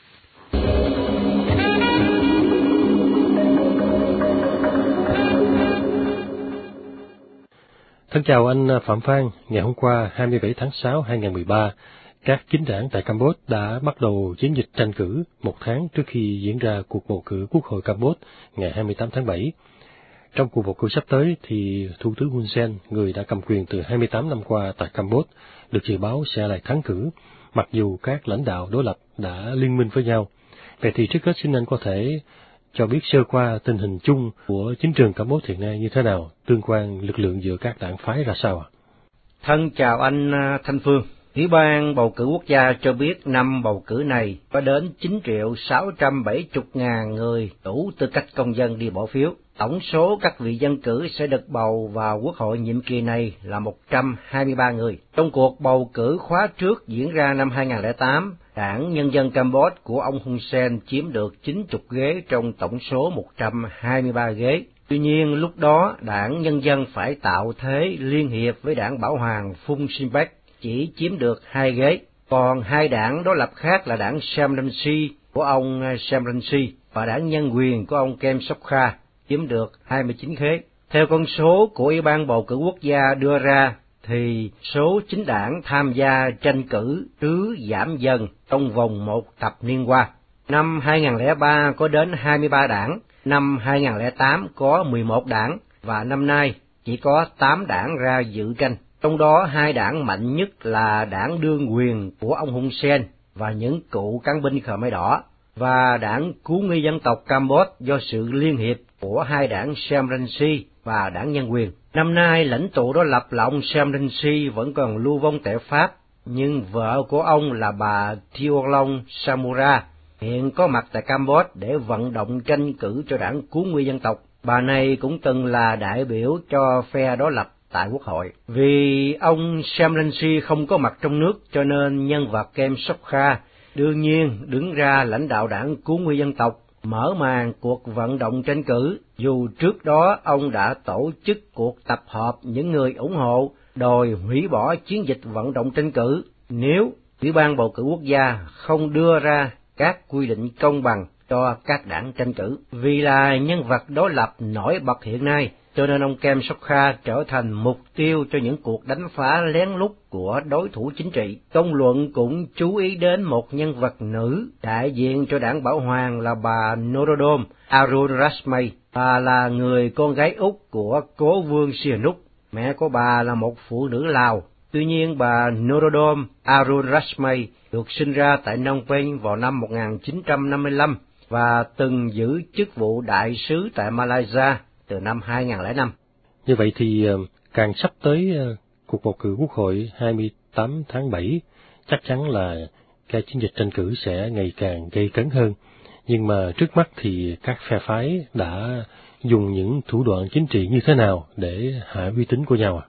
Thân chào anh Phạm Phan. Ngày hôm qua, hai mươi bảy tháng sáu năm hai nghìn không trăm mười ba, các chính đảng tại Campuchia đã bắt đầu chiến dịch tranh cử một tháng trước khi diễn ra cuộc bầu cử Quốc hội Campuchia ngày hai mươi tám tháng bảy. Trong cuộc bầu cử sắp tới thì Thủ tướng Hun Sen, người đã cầm quyền từ hai mươi tám năm qua tại Campuchia, được dự báo sẽ lại thắng cử, mặc dù các lãnh đạo đối lập đã liên minh với nhau. Vậy thì trước hết xin anh có thể cho biết sơ qua tình hình chung của chính trường Campuchia hiện nay như thế nào, tương quan lực lượng giữa các đảng phái ra sao ạ? Thân chào anh Thanh Phương. Ủy ban bầu cử quốc gia cho biết năm bầu cử này có đến chín triệu sáu trăm bảy mươi ngàn người đủ tư cách công dân đi bỏ phiếu. Tổng số các vị dân cử sẽ được bầu vào quốc hội nhiệm kỳ này là một trăm hai mươi ba người. Trong cuộc bầu cử khóa trước diễn ra năm hai nghìn không trăm lẻ tám, Đảng Nhân dân Campuchia của ông Hun Sen chiếm được chín mươi ghế trong tổng số một trăm hai mươi ba ghế. Tuy nhiên, lúc đó Đảng Nhân dân phải tạo thế liên hiệp với Đảng Bảo Hoàng Phum Sinpec, chỉ chiếm được hai ghế. Còn hai đảng đối lập khác là Đảng Sam Rainsy của ông Sam Rainsy và Đảng Nhân quyền của ông Kem Sokha chiếm được hai mươi chín ghế. Theo con số của Ủy ban bầu cử quốc gia đưa ra, thì số chính đảng tham gia tranh cử cứ giảm dần trong vòng một thập niên qua. Năm hai nghìn không trăm lẻ ba có đến hai mươi ba đảng, năm hai nghìn không trăm lẻ tám có mười một đảng, và năm nay chỉ có tám đảng ra dự tranh. Trong đó hai đảng mạnh nhất là đảng đương quyền của ông Hun Sen và những cựu cán binh Khmer Đỏ, và đảng Cứu nguy dân tộc Campuchia do sự liên hiệp của hai đảng Sam Rainsy và đảng Nhân quyền. Năm nay, lãnh tụ đối lập là ông Sam Rainsy vẫn còn lưu vong tại Pháp, nhưng vợ của ông là bà Thiolong Samura hiện có mặt tại Campuchia để vận động tranh cử cho đảng Cứu nguy dân tộc. Bà này cũng từng là đại biểu cho phe đối lập tại Quốc hội. Vì ông Sam Rainsy không có mặt trong nước, cho nên nhân vật Kem Sokha đương nhiên đứng ra lãnh đạo đảng Cứu nguy dân tộc, mở màn cuộc vận động tranh cử, dù trước đó ông đã tổ chức cuộc tập hợp những người ủng hộ đòi hủy bỏ chiến dịch vận động tranh cử nếu Ủy ban bầu cử quốc gia không đưa ra các quy định công bằng cho các đảng tranh cử. Vì là nhân vật đối lập nổi bật hiện nay, cho nên ông Kem Sokha trở thành mục tiêu cho những cuộc đánh phá lén lút của đối thủ chính trị. Công luận cũng chú ý đến một nhân vật nữ đại diện cho đảng Bảo Hoàng là bà Norodom Arunrasmay. Bà là người con gái út của cố vương Sihanouk. Mẹ của bà là một phụ nữ Lào. Tuy nhiên, bà Norodom Arunrasmay được sinh ra tại Phnom Penh vào năm một nghìn chín trăm năm mươi lăm và từng giữ chức vụ đại sứ tại Malaysia từ năm hai nghìn không trăm lẻ năm. Như vậy thì càng sắp tới cuộc bầu cử Quốc hội hai mươi tám tháng bảy, chắc chắn là cái chiến dịch tranh cử sẽ ngày càng gây cấn hơn. Nhưng mà trước mắt thì các phe phái đã dùng những thủ đoạn chính trị như thế nào để hạ uy tín của nhau à?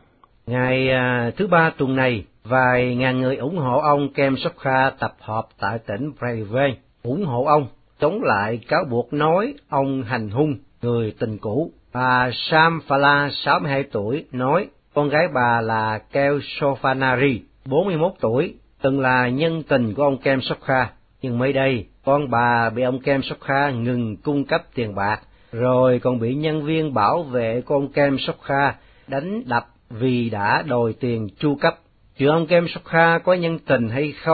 Ngày à, thứ ba tuần này, vài ngàn người ủng hộ ông Kem Sokha tập hợp tại tỉnh Preven, ủng hộ ông, chống lại cáo buộc nói ông hành hung người tình cũ. Bà Sam Phala, sáu mươi hai tuổi, nói con gái bà là Keo Sofanari, bốn mươi mốt tuổi, từng là nhân tình của ông Kem Sokha. Nhưng mới đây, con bà bị ông Kem Sokha ngừng cung cấp tiền bạc, rồi còn bị nhân viên bảo vệ của ông Kem Sokha đánh đập vì đã đòi tiền chu cấp. Chuyện ông Kem Sokha có nhân tình hay không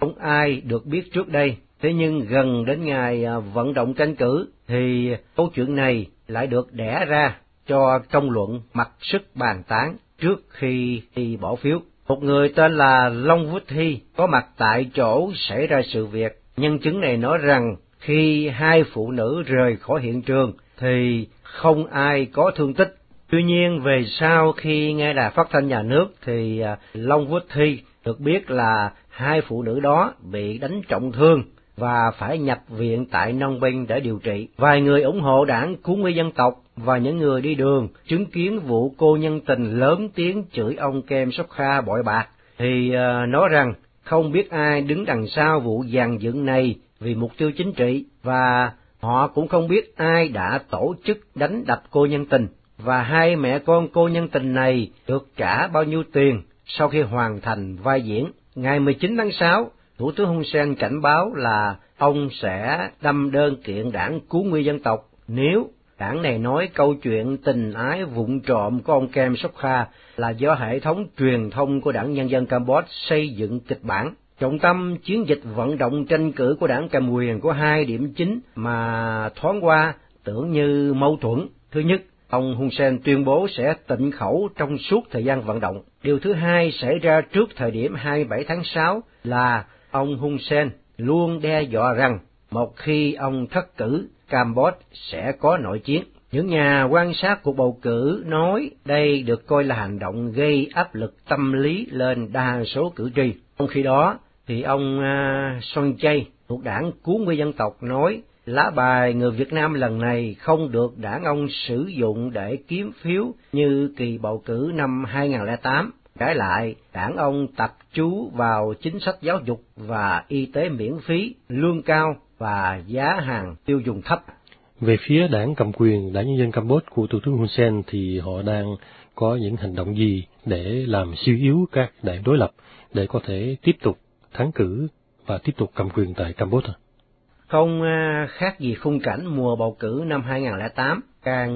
không ai được biết trước đây. Thế nhưng gần đến ngày vận động tranh cử thì câu chuyện này lại được đẻ ra cho công luận mặc sức bàn tán trước khi đi bỏ phiếu. Một người tên là Long Vút Thi có mặt tại chỗ xảy ra sự việc. Nhân chứng này nói rằng khi hai phụ nữ rời khỏi hiện trường thì không ai có thương tích. Tuy nhiên về sau khi nghe đài phát thanh nhà nước thì Long Vút Thi được biết là hai phụ nữ đó bị đánh trọng thương và phải nhập viện tại Phnom Penh để điều trị. Vài người ủng hộ đảng Cứu Nguy Dân Tộc và những người đi đường chứng kiến vụ cô nhân tình lớn tiếng chửi ông Kem Sokha bội bạc thì uh, nói rằng không biết ai đứng đằng sau vụ dàn dựng này vì mục tiêu chính trị, và họ cũng không biết ai đã tổ chức đánh đập cô nhân tình, và hai mẹ con cô nhân tình này được trả bao nhiêu tiền sau khi hoàn thành vai diễn. Ngày mười chín tháng sáu, Thủ tướng Hun Sen cảnh báo là ông sẽ đâm đơn kiện đảng Cứu Nguy Dân Tộc nếu đảng này nói câu chuyện tình ái vụng trộm của ông Kem Sokha là do hệ thống truyền thông của Đảng Nhân dân Campuchia xây dựng kịch bản. Trọng tâm chiến dịch vận động tranh cử của đảng cầm quyền có hai điểm chính mà thoáng qua tưởng như mâu thuẫn. Thứ nhất, ông Hun Sen tuyên bố sẽ tịnh khẩu trong suốt thời gian vận động. Điều thứ hai xảy ra trước thời điểm hai mươi bảy tháng sáu là ông Hun Sen luôn đe dọa rằng một khi ông thất cử, Campuchia sẽ có nội chiến. Những nhà quan sát cuộc bầu cử nói đây được coi là hành động gây áp lực tâm lý lên đa số cử tri. Trong khi đó, thì ông uh, Son Chay thuộc đảng Cứu Nguy Dân Tộc nói lá bài người Việt Nam lần này không được đảng ông sử dụng để kiếm phiếu như kỳ bầu cử năm hai không không tám. Trái lại, đảng ông tập chú vào chính sách giáo dục và y tế miễn phí, lương cao và giá hàng tiêu dùng thấp. Về phía đảng cầm quyền, Đảng Nhân dân Campuchia của Thủ tướng Hun Sen thì họ đang có những hành động gì để làm suy yếu các đảng đối lập để có thể tiếp tục thắng cử và tiếp tục cầm quyền tại Campuchia? Không khác gì khung cảnh mùa bầu cử năm hai không không tám. Càng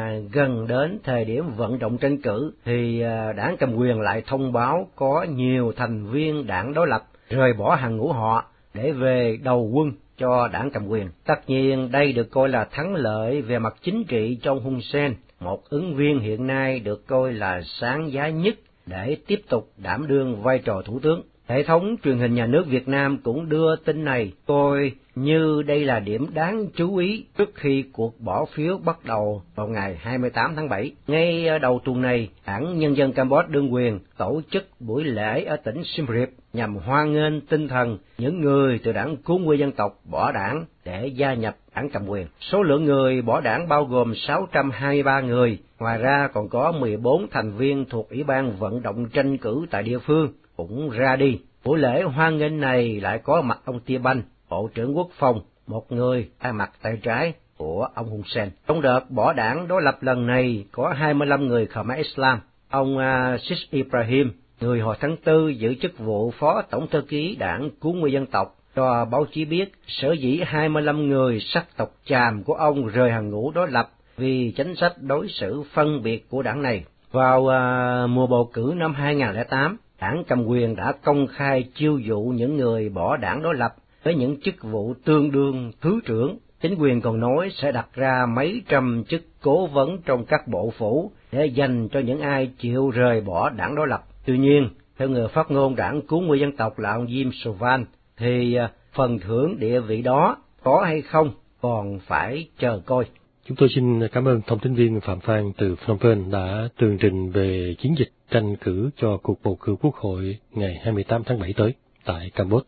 gần đến thời điểm vận động tranh cử thì đảng cầm quyền lại thông báo có nhiều thành viên đảng đối lập rời bỏ hàng ngũ họ để về đầu quân cho đảng cầm quyền. Tất nhiên đây được coi là thắng lợi về mặt chính trị trong Hun Sen, một ứng viên hiện nay được coi là sáng giá nhất để tiếp tục đảm đương vai trò thủ tướng. Hệ thống truyền hình nhà nước Việt Nam cũng đưa tin này coi như đây là điểm đáng chú ý trước khi cuộc bỏ phiếu bắt đầu vào ngày hai mươi tám tháng bảy. Ngay đầu tuần này, Đảng Nhân dân Campuchia đương quyền tổ chức buổi lễ ở tỉnh Siem Reap nhằm hoan nghênh tinh thần những người từ đảng Cứu Nguy Dân Tộc bỏ đảng để gia nhập đảng cầm quyền. Số lượng người bỏ đảng bao gồm sáu trăm hai mươi ba người, ngoài ra còn có mười bốn thành viên thuộc Ủy ban vận động tranh cử tại địa phương cũng ra đi. Buổi lễ hoan nghênh này lại có mặt ông Tia Banh, Bộ trưởng Quốc phòng, một người ai mặt tay trái của ông Hun Sen. Trong đợt bỏ đảng đối lập lần này có hai mươi lăm người Khmer Islam. Ông uh, Sis Ibrahim, người hồi tháng tư giữ chức vụ Phó Tổng thư ký đảng Cứu Nguy Dân Tộc, cho báo chí biết sở dĩ hai mươi lăm người sắc tộc Chàm của ông rời hàng ngũ đối lập vì chính sách đối xử phân biệt của đảng này. Vào uh, mùa bầu cử năm hai không không tám, đảng cầm quyền đã công khai chiêu dụ những người bỏ đảng đối lập với những chức vụ tương đương thứ trưởng. Chính quyền còn nói sẽ đặt ra mấy trăm chức cố vấn trong các bộ phủ để dành cho những ai chịu rời bỏ đảng đối lập. Tuy nhiên, theo người phát ngôn đảng Cứu Nguy Dân Tộc là ông Jim Sovan, thì phần thưởng địa vị đó có hay không còn phải chờ coi. Chúng tôi xin cảm ơn thông tin viên Phạm Phan từ Phnom Penh đã tường trình về chiến dịch tranh cử cho cuộc bầu cử quốc hội ngày hai mươi tám tháng bảy tới tại Campuchia.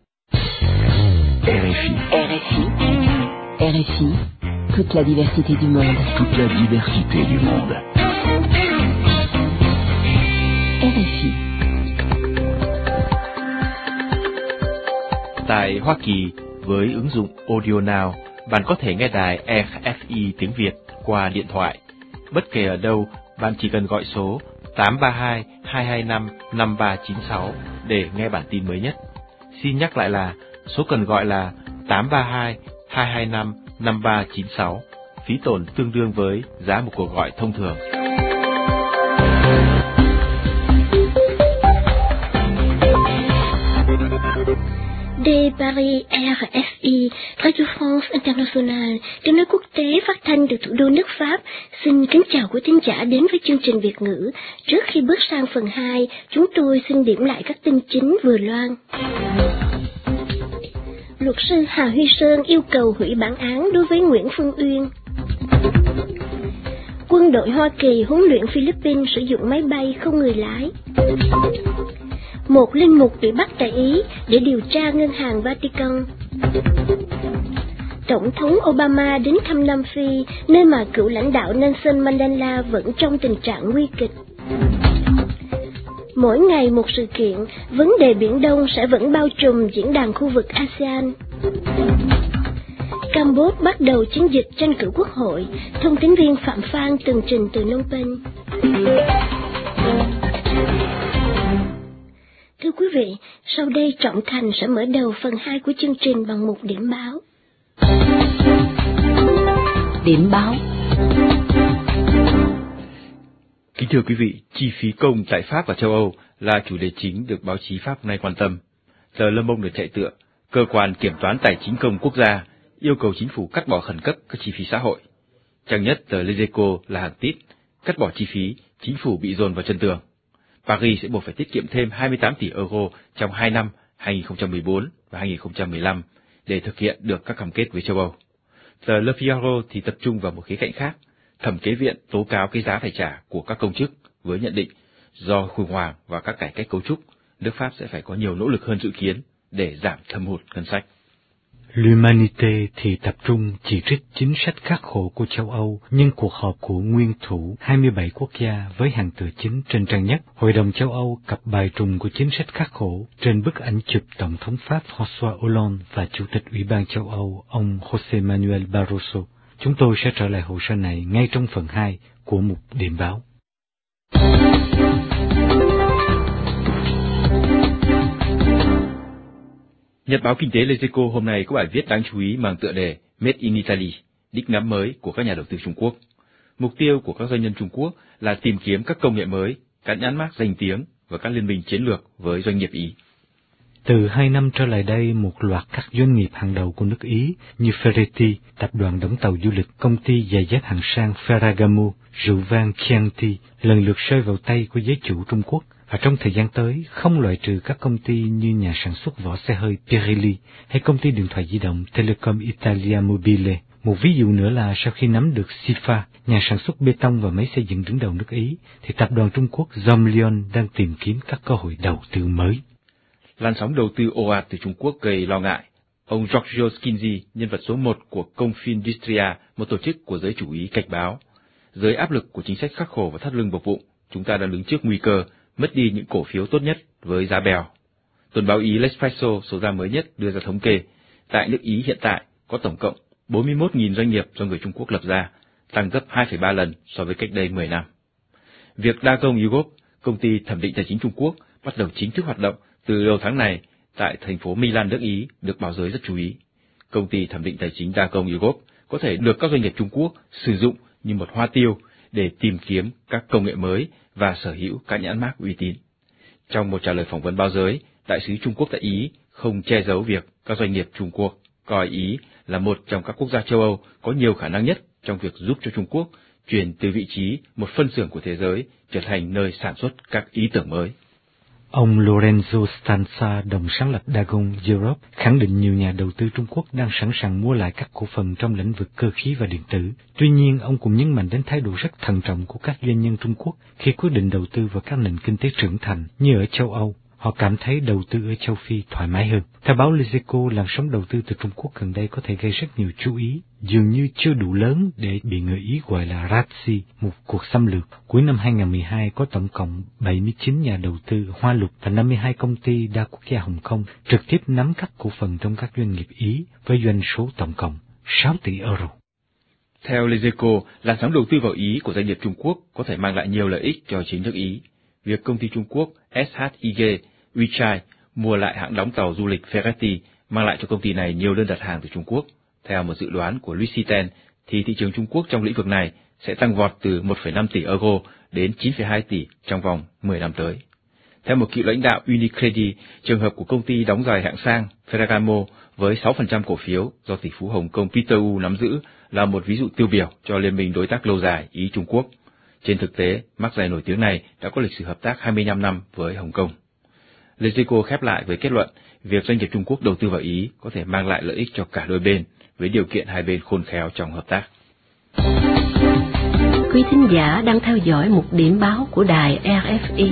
R F I. R F I. R F I. Toute la diversité du monde. Toute la diversité du monde. R F I. Tại Hoa Kỳ, với ứng dụng Audio Now, bạn có thể nghe đài R F I tiếng Việt qua điện thoại. Bất kể ở đâu, bạn chỉ cần gọi số tám ba hai, hai hai năm, năm ba chín sáu để nghe bản tin mới nhất. Xin nhắc lại là số cần gọi là tám ba hai, hai hai năm, năm ba chín sáu. Phí tổn tương đương với giá một cuộc gọi thông thường. de Paris R F I, Radio France Internationale, tiếng nói quốc tế phát thanh từ thủ đô nước Pháp. Xin kính chào quý thính giả đến với chương trình Việt ngữ. Trước khi bước sang phần hai, chúng tôi xin điểm lại các tin chính vừa loan. Luật sư Hà Huy Sơn yêu cầu hủy bản án đối với Nguyễn Phương Uyên. Quân đội Hoa Kỳ huấn luyện Philippines sử dụng máy bay không người lái. Một linh mục bị bắt tại Ý để điều tra ngân hàng Vatican. Tổng thống Obama đến thăm Nam Phi, nơi mà cựu lãnh đạo Nelson Mandela vẫn trong tình trạng nguy kịch. Mỗi ngày một sự kiện, vấn đề Biển Đông sẽ vẫn bao trùm diễn đàn khu vực a sê an. Campuchia bắt đầu chiến dịch tranh cử quốc hội, thông tín viên Phạm Phan tường trình từ Phnom Penh. Thưa quý vị, sau đây Trọng Thành sẽ mở đầu phần hai của chương trình bằng một điểm báo. Điểm báo. Kính thưa quý vị, chi phí công tại Pháp và châu Âu là chủ đề chính được báo chí Pháp nay quan tâm. Tờ Le Monde được chạy tựa, cơ quan kiểm toán tài chính công quốc gia yêu cầu chính phủ cắt bỏ khẩn cấp các chi phí xã hội. Trang nhất tờ Les Echos là hàng tít, cắt bỏ chi phí, chính phủ bị dồn vào chân tường. Paris sẽ buộc phải tiết kiệm thêm hai mươi tám tỷ euro trong hai năm hai nghìn không trăm mười bốn và hai nghìn không trăm mười lăm để thực hiện được các cam kết với châu Âu. Tờ Le Figaro thì tập trung vào một khía cạnh khác, thẩm kế viện tố cáo cái giá phải trả của các công chức với nhận định do khủng hoảng và các cải cách cấu trúc, nước Pháp sẽ phải có nhiều nỗ lực hơn dự kiến để giảm thâm hụt ngân sách. L'Humanité thì tập trung chỉ trích chính sách khắc khổ của châu Âu, nhưng cuộc họp của nguyên thủ hai mươi bảy quốc gia với hàng tựa chính trên trang nhất, Hội đồng châu Âu cặp bài trùng của chính sách khắc khổ trên bức ảnh chụp Tổng thống Pháp François Hollande và Chủ tịch Ủy ban châu Âu ông José Manuel Barroso. Chúng tôi sẽ trở lại hồ sơ này ngay trong phần hai của mục điểm báo. Nhật báo Kinh tế Les Echos hôm nay có bài viết đáng chú ý mang tựa đề Made in Italy, đích ngắm mới của các nhà đầu tư Trung Quốc. Mục tiêu của các doanh nhân Trung Quốc là tìm kiếm các công nghệ mới, các nhãn mác danh tiếng và các liên minh chiến lược với doanh nghiệp Ý. Từ hai năm trở lại đây, một loạt các doanh nghiệp hàng đầu của nước Ý như Ferretti, tập đoàn đóng tàu du lịch, công ty giày dép hạng sang Ferragamo, rượu vang Chianti lần lượt rơi vào tay của giới chủ Trung Quốc. Và trong thời gian tới, không loại trừ các công ty như nhà sản xuất vỏ xe hơi Pirelli hay công ty điện thoại di động Telecom Italia Mobile. Một ví dụ nữa là sau khi nắm được Sifa, nhà sản xuất bê tông và máy xây dựng đứng đầu nước Ý, thì tập đoàn Trung Quốc Zomlion đang tìm kiếm các cơ hội đầu tư mới. Làn sóng đầu tư ồ ạt từ Trung Quốc gây lo ngại. Ông Giorgio Skinzi, nhân vật số một của Confindustria, một tổ chức của giới chủ Ý, cảnh báo: dưới áp lực của chính sách khắc khổ và thắt lưng buộc bụng, chúng ta đang đứng trước nguy cơ mất đi những cổ phiếu tốt nhất với giá bèo. Tuần báo Ý L'Espresso số ra mới nhất đưa ra thống kê, tại nước Ý hiện tại có tổng cộng bốn mươi mốt nghìn doanh nghiệp do người Trung Quốc lập ra, tăng gấp hai phẩy ba lần so với cách đây mười năm. Việc đa công YouGov, công ty thẩm định tài chính Trung Quốc, bắt đầu chính thức hoạt động từ đầu tháng này tại thành phố Milan, nước Ý, được báo giới rất chú ý. Công ty thẩm định tài chính đa công YouGov có thể được các doanh nghiệp Trung Quốc sử dụng như một hoa tiêu để tìm kiếm các công nghệ mới và sở hữu các nhãn mác uy tín. Trong một trả lời phỏng vấn báo giới, đại sứ Trung Quốc tại Ý không che giấu việc các doanh nghiệp Trung Quốc coi Ý là một trong các quốc gia châu Âu có nhiều khả năng nhất trong việc giúp cho Trung Quốc chuyển từ vị trí một phân xưởng của thế giới trở thành nơi sản xuất các ý tưởng mới. Ông Lorenzo Stanza, đồng sáng lập Dagon Europe, khẳng định nhiều nhà đầu tư Trung Quốc đang sẵn sàng mua lại các cổ phần trong lĩnh vực cơ khí và điện tử. Tuy nhiên, ông cũng nhấn mạnh đến thái độ rất thận trọng của các doanh nhân Trung Quốc khi quyết định đầu tư vào các nền kinh tế trưởng thành như ở châu Âu. Họ cảm thấy đầu tư ở châu Phi thoải mái hơn. Theo báo Les Echos, làn sóng đầu tư từ Trung Quốc gần đây có thể gây rất nhiều chú ý, dường như chưa đủ lớn để bị người Ý gọi là Razzi, một cuộc xâm lược. Cuối năm hai nghìn không trăm mười hai có tổng cộng bảy mươi chín nhà đầu tư Hoa Lục và năm mươi hai công ty đa quốc gia Hồng Kông trực tiếp nắm các cổ phần trong các doanh nghiệp Ý với doanh số tổng cộng sáu tỷ euro. Theo Les Echos, làn sóng đầu tư vào Ý của doanh nghiệp Trung Quốc có thể mang lại nhiều lợi ích cho chính nước Ý. Việc công ty Trung Quốc ét hát i giê Weichai mua lại hãng đóng tàu du lịch Ferretti mang lại cho công ty này nhiều đơn đặt hàng từ Trung Quốc. Theo một dự đoán của Louis Siten, thì thị trường Trung Quốc trong lĩnh vực này sẽ tăng vọt từ một phẩy năm tỷ euro đến chín phẩy hai tỷ trong vòng mười năm tới. Theo một cựu lãnh đạo Unicredit, trường hợp của công ty đóng giày hạng sang Ferragamo với sáu phần trăm cổ phiếu do tỷ phú Hồng Kông Peter Wu nắm giữ là một ví dụ tiêu biểu cho liên minh đối tác lâu dài Ý Trung Quốc. Trên thực tế, mác giày nổi tiếng này đã có lịch sử hợp tác hai mươi lăm năm với Hồng Kông. Lezeco khép lại với kết luận, việc doanh nghiệp Trung Quốc đầu tư vào Ý có thể mang lại lợi ích cho cả đôi bên, với điều kiện hai bên khôn khéo trong hợp tác. Quý thính giả đang theo dõi một điểm báo của đài rờ ép i.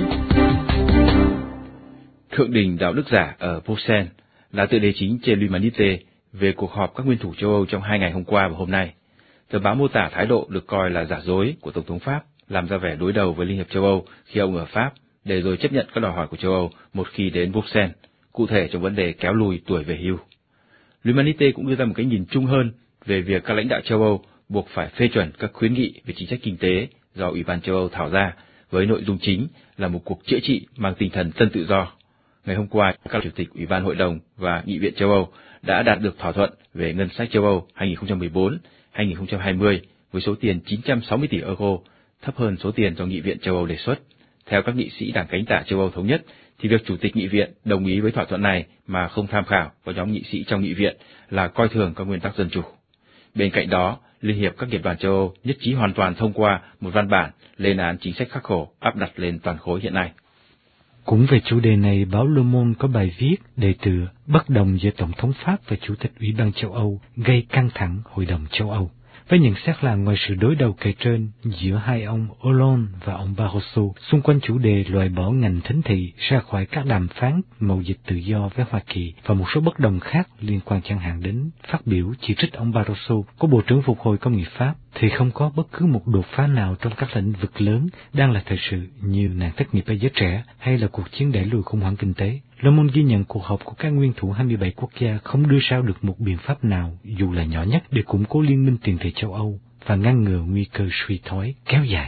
Thượng đỉnh đạo đức giả ở Bruxelles là tựa đề chính trên L'Humanité về cuộc họp các nguyên thủ châu Âu trong hai ngày hôm qua và hôm nay. Tờ báo mô tả thái độ được coi là giả dối của Tổng thống Pháp, làm ra vẻ đối đầu với Liên hiệp châu Âu khi ông ở Pháp, để rồi chấp nhận các đòi hỏi của châu Âu một khi đến Bruxelles, cụ thể trong vấn đề kéo lùi tuổi về hưu. L'Humanité cũng đưa ra một cái nhìn chung hơn về việc các lãnh đạo châu Âu buộc phải phê chuẩn các khuyến nghị về chính sách kinh tế do Ủy ban châu Âu thảo ra, với nội dung chính là một cuộc chữa trị mang tinh thần tân tự do. Ngày hôm qua, các chủ tịch Ủy ban Hội đồng và Nghị viện châu Âu đã đạt được thỏa thuận về ngân sách châu Âu hai nghìn không trăm mười bốn đến hai nghìn không trăm hai mươi với số tiền chín trăm sáu mươi tỷ euro, thấp hơn số tiền do Nghị viện châu Âu đề xuất. Theo các nghị sĩ đảng cánh tả châu Âu thống nhất, thì việc Chủ tịch Nghị viện đồng ý với thỏa thuận này mà không tham khảo vào nhóm nghị sĩ trong Nghị viện là coi thường các nguyên tắc dân chủ. Bên cạnh đó, Liên hiệp các nghiệp đoàn châu Âu nhất trí hoàn toàn thông qua một văn bản lên án chính sách khắc khổ áp đặt lên toàn khối hiện nay. Cũng về chủ đề này, báo Le Monde có bài viết đề tựa Bất đồng giữa Tổng thống Pháp và Chủ tịch Ủy ban châu Âu gây căng thẳng Hội đồng châu Âu. Với nhận xét là ngoài sự đối đầu kể trên giữa hai ông Hollande và ông Barroso xung quanh chủ đề loại bỏ ngành thính thị ra khỏi các đàm phán mậu dịch tự do với Hoa Kỳ và một số bất đồng khác liên quan chẳng hạn đến phát biểu chỉ trích ông Barroso của Bộ trưởng Phục hồi Công nghiệp Pháp, thì không có bất cứ một đột phá nào trong các lĩnh vực lớn đang là thời sự như nạn thất nghiệp ở giới trẻ hay là cuộc chiến đẩy lùi khủng hoảng kinh tế. Le Monde ghi nhận cuộc họp của các nguyên thủ hai mươi bảy quốc gia không đưa ra được một biện pháp nào, dù là nhỏ nhất, để củng cố liên minh tiền tệ châu Âu và ngăn ngừa nguy cơ suy thoái kéo dài.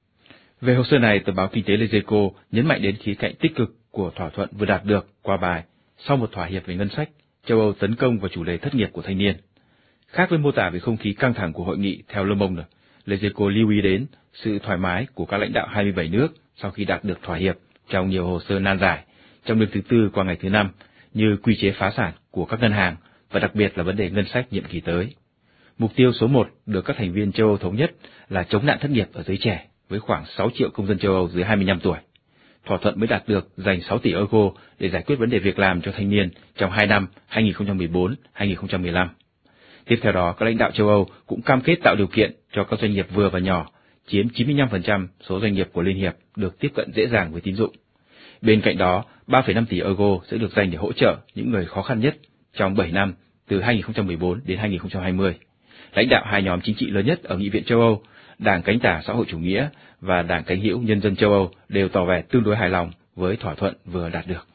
Về hồ sơ này, tờ báo Kinh tế Lezeco nhấn mạnh đến khía cạnh tích cực của thỏa thuận vừa đạt được qua bài sau một thỏa hiệp về ngân sách, châu Âu tấn công vào chủ đề thất nghiệp của thanh niên. Khác với mô tả về không khí căng thẳng của hội nghị theo Le Monde, Lezeco lưu ý đến sự thoải mái của các lãnh đạo hai mươi bảy nước sau khi đạt được thỏa hiệp trong nhiều hồ sơ nan giải, trong đêm thứ tư qua ngày thứ năm, như quy chế phá sản của các ngân hàng và đặc biệt là vấn đề ngân sách nhiệm kỳ tới. Mục tiêu số một được các thành viên châu Âu thống nhất là chống nạn thất nghiệp ở giới trẻ với khoảng sáu triệu công dân châu Âu dưới hai mươi lăm tuổi. Thỏa thuận mới đạt được dành sáu tỷ euro để giải quyết vấn đề việc làm cho thanh niên trong hai năm hai nghìn không trăm mười bốn đến hai nghìn không trăm mười lăm. Tiếp theo đó, các lãnh đạo châu Âu cũng cam kết tạo điều kiện cho các doanh nghiệp vừa và nhỏ, chiếm chín mươi lăm phần trăm số doanh nghiệp của Liên hiệp, được tiếp cận dễ dàng với tín dụng. Bên cạnh đó, ba phẩy năm tỷ euro sẽ được dành để hỗ trợ những người khó khăn nhất trong bảy năm từ hai nghìn không trăm mười bốn đến hai nghìn không trăm hai mươi. Lãnh đạo hai nhóm chính trị lớn nhất ở Nghị viện châu Âu, Đảng Cánh tả xã hội chủ nghĩa và Đảng Cánh hữu nhân dân châu Âu đều tỏ vẻ tương đối hài lòng với thỏa thuận vừa đạt được.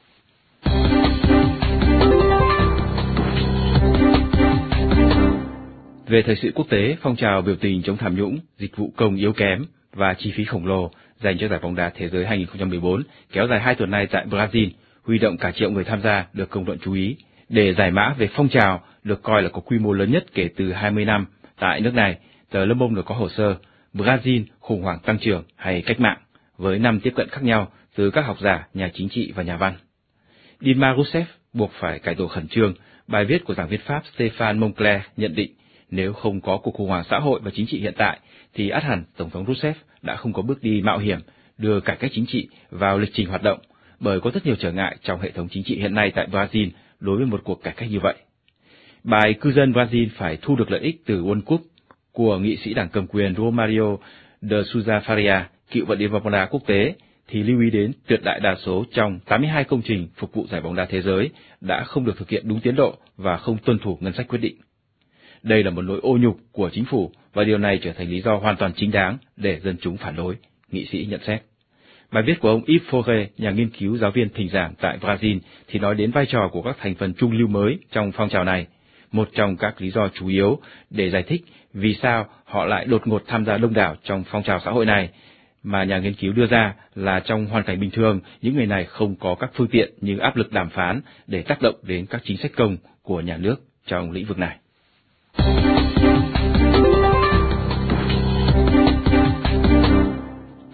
Về thời sự quốc tế, phong trào biểu tình chống tham nhũng, dịch vụ công yếu kém và chi phí khổng lồ dành cho giải bóng đá thế giới hai nghìn không trăm mười bốn kéo dài hai tuần nay tại Brazil, huy động cả triệu người tham gia, được công luận chú ý. Để giải mã về phong trào được coi là có quy mô lớn nhất kể từ hai mươi năm tại nước này, tờ Le Monde có hồ sơ Brazil khủng hoảng tăng trưởng hay cách mạng, với năm tiếp cận khác nhau từ các học giả, nhà chính trị và nhà văn. Dilma Rousseff buộc phải cải tổ khẩn trương. Bài viết của giảng viên Pháp Stéphane Moncler nhận định nếu không có cuộc khủng hoảng xã hội và chính trị hiện tại, thì ắt hẳn Tổng thống Rousseff đã không có bước đi mạo hiểm đưa cải cách chính trị vào lịch trình hoạt động, bởi có rất nhiều trở ngại trong hệ thống chính trị hiện nay tại Brazil đối với một cuộc cải cách như vậy. Bài cư dân Brazil phải thu được lợi ích từ World Cup của nghị sĩ đảng cầm quyền Romário de Souza Faria, cựu vận động viên bóng đá quốc tế, thì lưu ý đến tuyệt đại đa số trong tám mươi hai công trình phục vụ giải bóng đá thế giới đã không được thực hiện đúng tiến độ và không tuân thủ ngân sách quyết định. Đây là một nỗi ô nhục của chính phủ và điều này trở thành lý do hoàn toàn chính đáng để dân chúng phản đối, nghị sĩ nhận xét. Bài viết của ông Yves Fauré, nhà nghiên cứu giáo viên thỉnh giảng tại Brazil, thì nói đến vai trò của các thành phần trung lưu mới trong phong trào này, một trong các lý do chủ yếu để giải thích vì sao họ lại đột ngột tham gia đông đảo trong phong trào xã hội này, mà nhà nghiên cứu đưa ra là trong hoàn cảnh bình thường, những người này không có các phương tiện như áp lực đàm phán để tác động đến các chính sách công của nhà nước trong lĩnh vực này.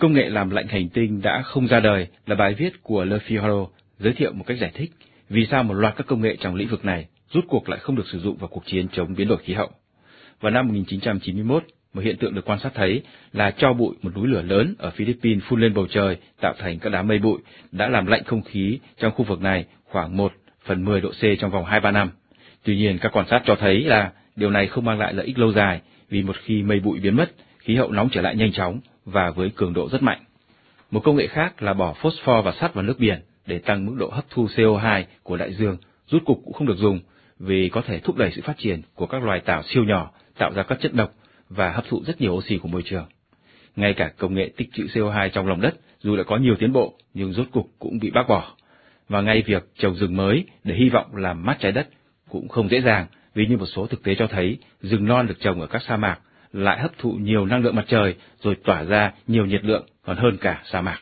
công nghệ làm lạnh hành tinh đã không ra đời là bài viết của Le Figaro giới thiệu một cách giải thích vì sao một loạt các công nghệ trong lĩnh vực này rút cuộc lại không được sử dụng vào cuộc chiến chống biến đổi khí hậu. Vào năm một nghìn chín trăm chín mươi mốt, một hiện tượng được quan sát thấy là tro bụi một núi lửa lớn ở Philippines phun lên bầu trời tạo thành các đám mây bụi đã làm lạnh không khí trong khu vực này khoảng một phần mười độ C trong vòng hai ba năm. Tuy nhiên, các quan sát cho thấy là điều này không mang lại lợi ích lâu dài vì một khi mây bụi biến mất, khí hậu nóng trở lại nhanh chóng và với cường độ rất mạnh. Một công nghệ khác là bỏ phosphor và sắt vào nước biển để tăng mức độ hấp thu C O hai của đại dương, rút cục cũng không được dùng vì có thể thúc đẩy sự phát triển của các loài tảo siêu nhỏ tạo ra các chất độc và hấp thụ rất nhiều oxy của môi trường. Ngay cả công nghệ tích trữ C O hai trong lòng đất dù đã có nhiều tiến bộ nhưng rốt cục cũng bị bác bỏ. Và ngay việc trồng rừng mới để hy vọng làm mát trái đất cũng không dễ dàng vì như một số thực tế cho thấy rừng non được trồng ở các sa mạc lại hấp thụ nhiều năng lượng mặt trời rồi tỏa ra nhiều nhiệt lượng còn hơn cả sa mạc.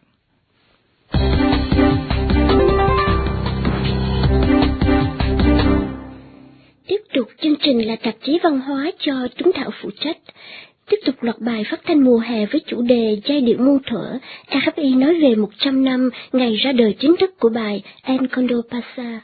Tiếp tục chương trình là tạp chí văn hóa do Tuấn Thảo phụ trách. Tiếp tục loạt bài phát thanh mùa hè với chủ đề giai điệu muôn thuở, rờ ép i nói về một trăm năm ngày ra đời chính thức của bài El Condor Pasa.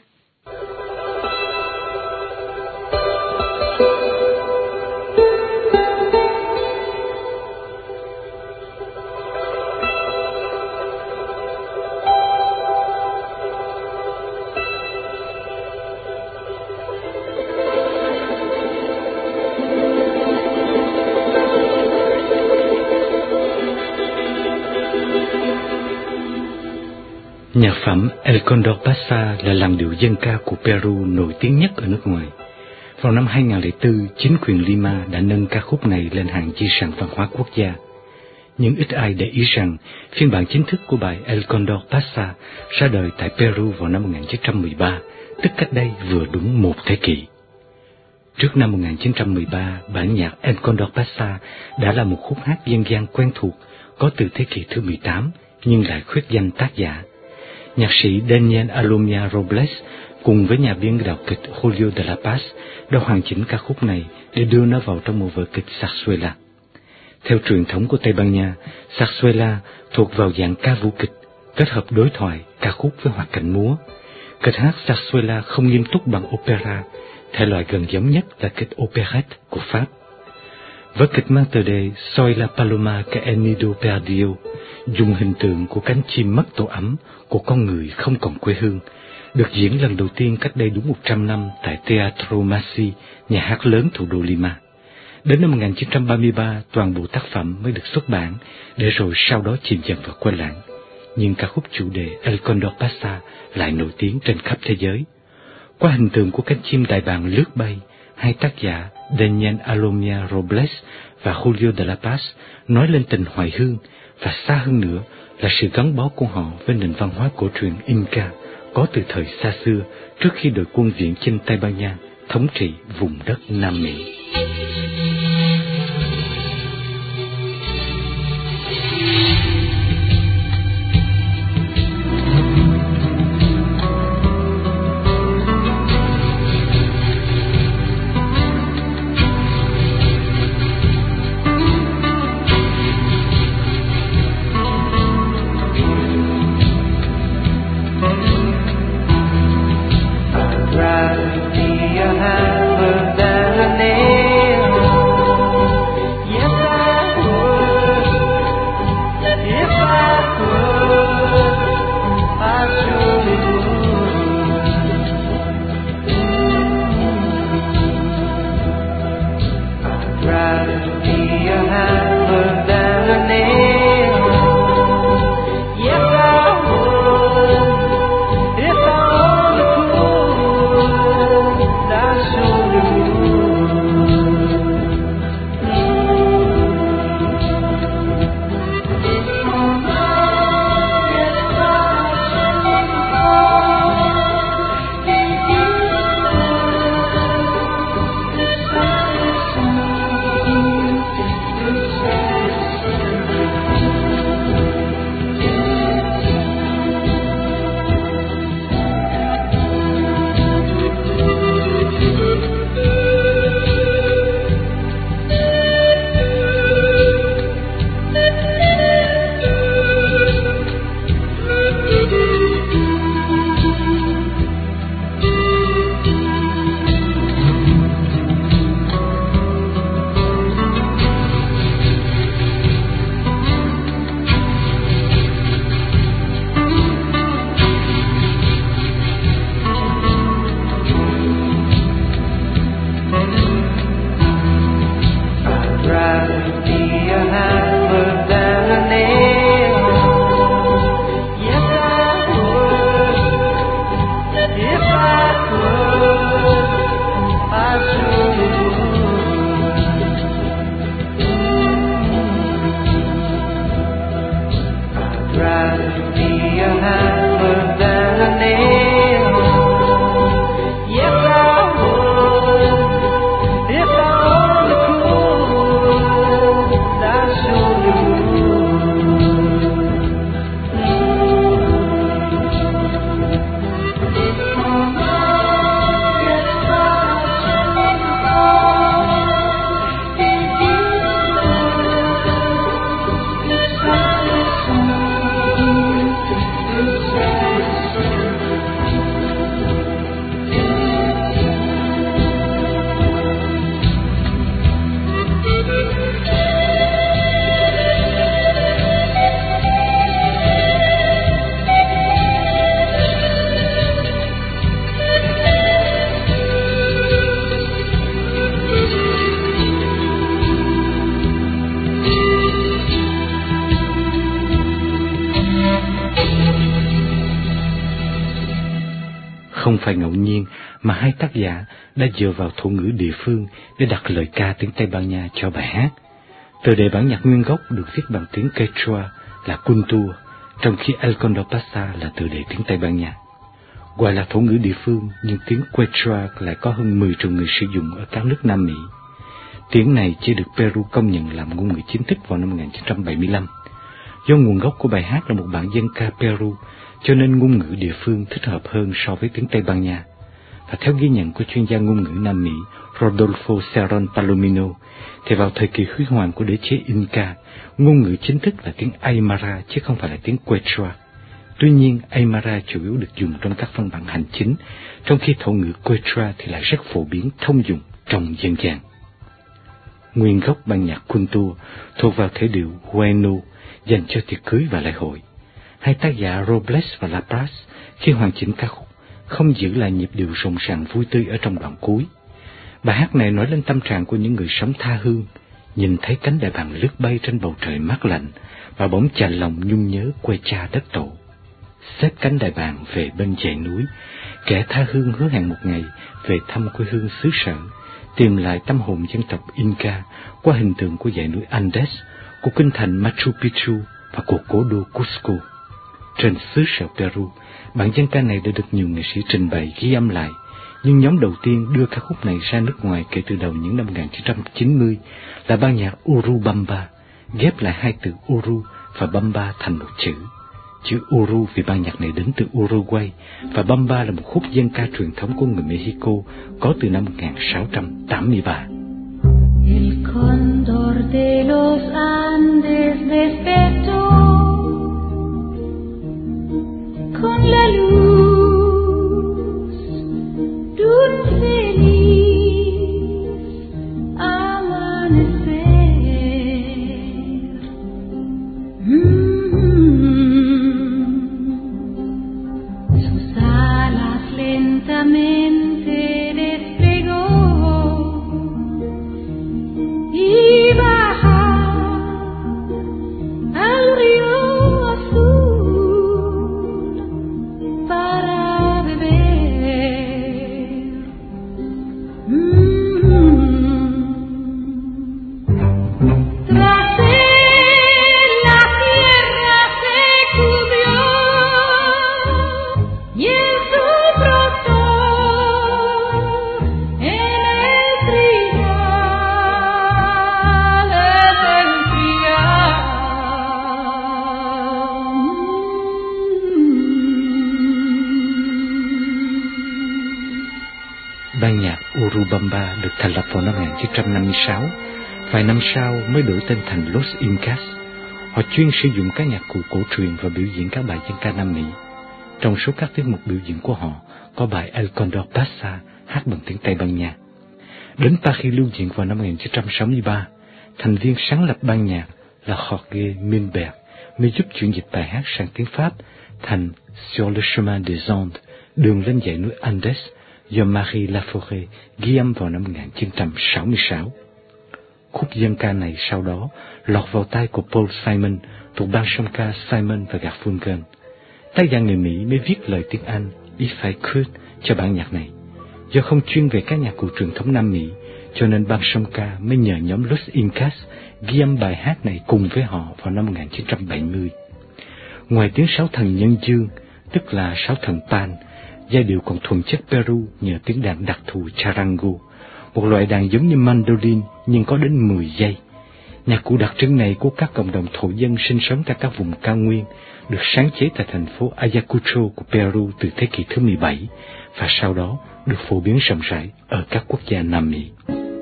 Nhạc phẩm El Condor Pasa là làn điệu dân ca của Peru nổi tiếng nhất ở nước ngoài. Vào năm hai nghìn không trăm lẻ bốn, chính quyền Lima đã nâng ca khúc này lên hàng di sản văn hóa quốc gia. Nhưng ít ai để ý rằng phiên bản chính thức của bài El Condor Pasa ra đời tại Peru vào năm một nghìn chín trăm mười ba, tức cách đây vừa đúng một thế kỷ. Trước năm một nghìn chín trăm mười ba, bản nhạc El Condor Pasa đã là một khúc hát dân gian quen thuộc, có từ thế kỷ thứ mười tám, nhưng lại khuyết danh tác giả. Nhạc sĩ Daniel Alomia Robles cùng với nhà biên đạo kịch Julio de la Paz đã hoàn chỉnh ca khúc này để đưa nó vào trong một vở kịch Zarzuela. Theo truyền thống của Tây Ban Nha, Zarzuela thuộc vào dạng ca vũ kịch, kết hợp đối thoại, ca khúc với hoạt cảnh múa. Kịch hát Zarzuela không nghiêm túc bằng opera, thể loại gần giống nhất là kịch operette của Pháp. Vở kịch mang tựa đề Soy la paloma que el nido perdió, dùng hình tượng của cánh chim mất tổ ấm của con người không còn quê hương, được diễn lần đầu tiên cách đây đúng một trăm năm tại Teatro Masi, nhà hát lớn thủ đô Lima. Đến năm một nghìn chín trăm ba mươi ba, toàn bộ tác phẩm mới được xuất bản, để rồi sau đó chìm dần vào quên lãng. Nhưng ca khúc chủ đề El Condor Pasa lại nổi tiếng trên khắp thế giới. Qua hình tượng của cánh chim đại bàng lướt bay, hai tác giả Daniel Alomia Robles và Julio de la Paz nói lên tình hoài hương, và xa hơn nữa là sự gắn bó của họ với nền văn hóa cổ truyền Inca có từ thời xa xưa, trước khi đội quân viễn chinh Tây Ban Nha thống trị vùng đất Nam Mỹ. Rather be a hammer than a nail. Không phải ngẫu nhiên mà hai tác giả đã dựa vào thổ ngữ địa phương để đặt lời ca tiếng Tây Ban Nha cho bài hát. Tựa đề bản nhạc nguyên gốc được viết bằng tiếng Quechua là Kuntur, trong khi El Condor Pasa là tựa đề tiếng Tây Ban Nha. Gọi là thổ ngữ địa phương, nhưng tiếng Quechua lại có hơn mười triệu người sử dụng ở các nước Nam Mỹ. Tiếng này chỉ được Peru công nhận làm ngôn ngữ chính thức vào năm một nghìn chín trăm bảy mươi lăm. Do nguồn gốc của bài hát là một bản dân ca Peru, cho nên ngôn ngữ địa phương thích hợp hơn so với tiếng Tây Ban Nha. Và theo ghi nhận của chuyên gia ngôn ngữ Nam Mỹ Rodolfo Cerón Palomino, thì vào thời kỳ huy hoàng của đế chế Inca, ngôn ngữ chính thức là tiếng Aymara chứ không phải là tiếng Quechua. Tuy nhiên, Aymara chủ yếu được dùng trong các văn bản hành chính, trong khi thổ ngữ Quechua thì lại rất phổ biến thông dụng trong dân gian. Nguyên gốc ban nhạc Kuntur thuộc vào thể điệu Huayno dành cho tiệc cưới và lễ hội. Hai tác giả Robles và Lapras khi hoàn chỉnh ca khúc không giữ lại nhịp điệu rộn ràng vui tươi ở trong đoạn cuối. Bài hát này nói lên tâm trạng của những người sống tha hương, nhìn thấy cánh đại bàng lướt bay trên bầu trời mát lạnh và bỗng chạnh lòng nhung nhớ quê cha đất tổ. Xếp cánh đại bàng về bên dãy núi, kẻ tha hương hứa hẹn một ngày về thăm quê hương xứ sở, tìm lại tâm hồn dân tộc Inca qua hình tượng của dãy núi Andes, của kinh thành Machu Picchu và của cố đô Cusco. Trên xứ sở Peru, bản dân ca này đã được nhiều nghệ sĩ trình bày ghi âm lại, nhưng nhóm đầu tiên đưa ca khúc này ra nước ngoài kể từ đầu những năm một nghìn chín trăm chín mươi là ban nhạc Urubamba, ghép lại hai từ Uru và Bamba thành một chữ. Chữ Uru vì ban nhạc này đến từ Uruguay, và Bamba là một khúc dân ca truyền thống của người Mexico có từ năm một nghìn sáu trăm tám mươi ba. El cóndor de los Andes despertó con la luz de un feliz amanecer. Mm-hmm. Sus alas lentamente desplegó y baja al río azul para beber. Mm-hmm. Tras él la tierra se cubrió y en su frontón en el trigal, en el trigal. Ban nhạc Urubamba được thành lập vào năm một nghìn chín trăm năm mươi sáu, vài năm sau mới đổi tên thành Los Incas. Họ chuyên sử dụng các nhạc cụ cổ truyền và biểu diễn các bài dân ca Nam Mỹ. Trong số các tiết mục biểu diễn của họ có bài El Condor Pasa hát bằng tiếng Tây Ban Nha. Đến Paris lưu diễn vào năm một nghìn chín trăm sáu mươi ba, thành viên sáng lập ban nhạc là Jorge Minberg mới giúp chuyển dịch bài hát sang tiếng Pháp thành Sur le chemin des Andes, đường lên dãy núi Andes, do Marie Laforêt ghi âm vào năm một nghìn chín trăm sáu mươi sáu. Khúc dân ca này sau đó lọt vào tay của Paul Simon thuộc ban song ca Simon và Garfunkel. Tác giả người Mỹ mới viết lời tiếng Anh If I Could cho bản nhạc này. Do không chuyên về các nhạc cụ truyền thống Nam Mỹ, cho nên ban song ca mới nhờ nhóm Los Incas ghi âm bài hát này cùng với họ vào năm một nghìn chín trăm bảy mươi. Ngoài tiếng sáu thần nhân dương, tức là sáu thần Pan, giai điệu còn thuần chất Peru nhờ tiếng đàn đặc thù charango, một loại đàn giống như mandolin nhưng có đến mười dây. Nhạc cụ đặc trưng này của các cộng đồng thổ dân sinh sống tại các vùng cao nguyên được sáng chế tại thành phố Ayacucho của Peru từ thế kỷ thứ mười bảy và sau đó được phổ biến rộng rãi ở các quốc gia Nam Mỹ.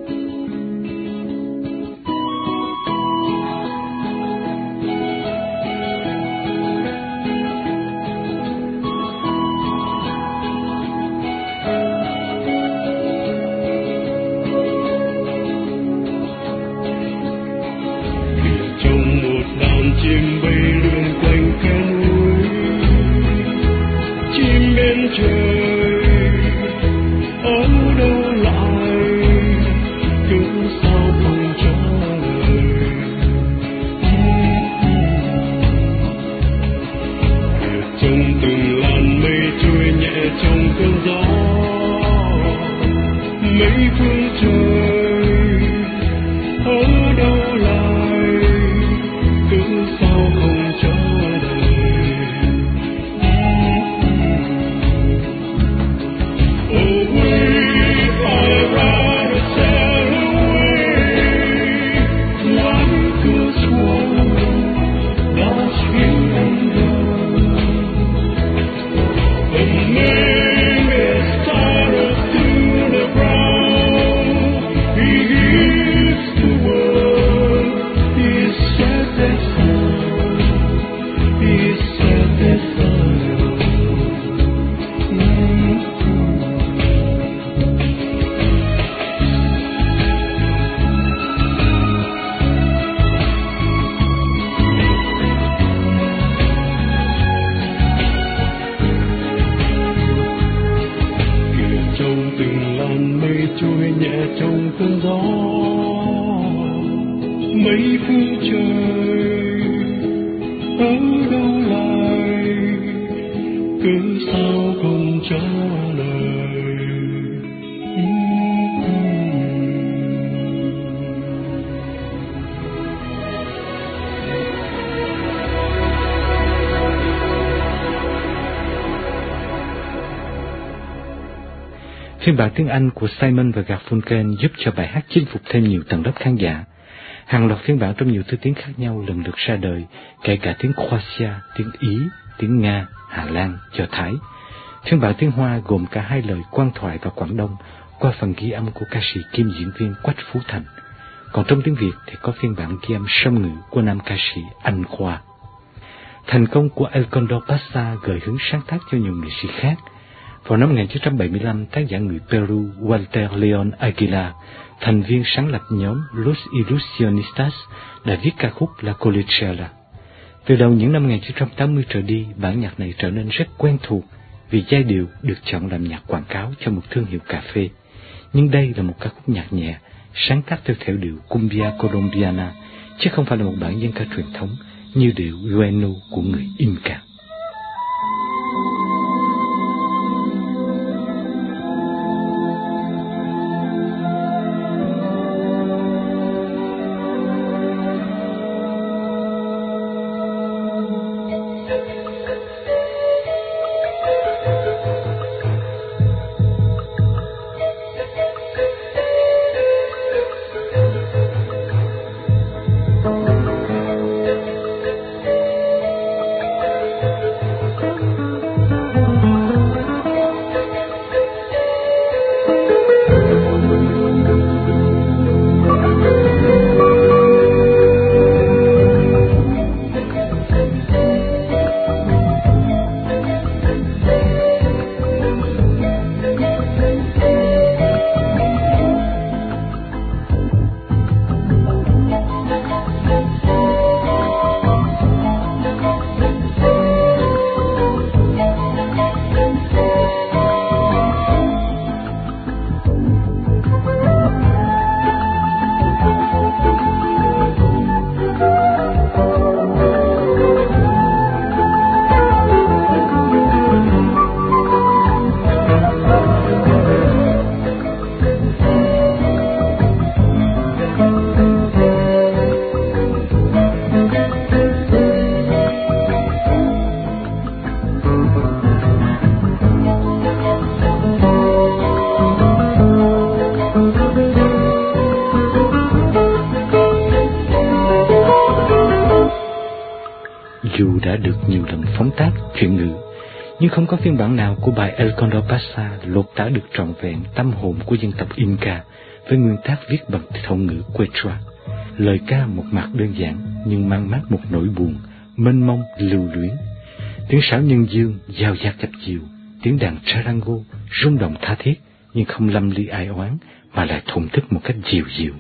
Chim bay lượn quanh khe núi, chim bên trời ở đâu lại nhẹ trong cơn gió mấy phương trời ở đâu lại cớ sao không trả lời. Phiên bản tiếng Anh của Simon và Garfunkel giúp cho bài hát chinh phục thêm nhiều tầng lớp khán giả. Hàng loạt phiên bản trong nhiều thứ tiếng khác nhau lần lượt ra đời, kể cả tiếng Croatia, tiếng Ý, tiếng Nga, Hà Lan, Do Thái. Phiên bản tiếng Hoa gồm cả hai lời Quan Thoại và Quảng Đông qua phần ghi âm của ca sĩ kiêm diễn viên Quách Phú Thành. Còn trong tiếng Việt thì có phiên bản ghi âm song ngữ của nam ca sĩ Anh Khoa. Thành công của El Condor Pasa gợi hứng sáng tác cho nhiều nghệ sĩ khác. Vào năm một nghìn chín trăm bảy mươi lăm, tác giả người Peru Walter Leon Aguilar, thành viên sáng lập nhóm Los Ilusionistas, đã viết ca khúc La Colechela. Từ đầu những năm một nghìn chín trăm tám mươi trở đi, bản nhạc này trở nên rất quen thuộc vì giai điệu được chọn làm nhạc quảng cáo cho một thương hiệu cà phê. Nhưng đây là một ca khúc nhạc nhẹ, sáng tác theo theo điệu cumbia colombiana, chứ không phải là một bản dân ca truyền thống như điệu Gueno của người Inca. Dù đã được nhiều lần phóng tác, chuyển ngữ, nhưng không có phiên bản nào của bài El Condor Pasa lột tả được trọn vẹn tâm hồn của dân tộc Inca với nguyên tác viết bằng thổ ngữ Quechua. Lời ca một mặt đơn giản nhưng mang mát một nỗi buồn, mênh mông, lưu luyến. Tiếng sáo nhân dương, dao dạc chập chiều, tiếng đàn charango rung động tha thiết nhưng không lâm ly ai oán mà lại thổn thức một cách dịu dịu.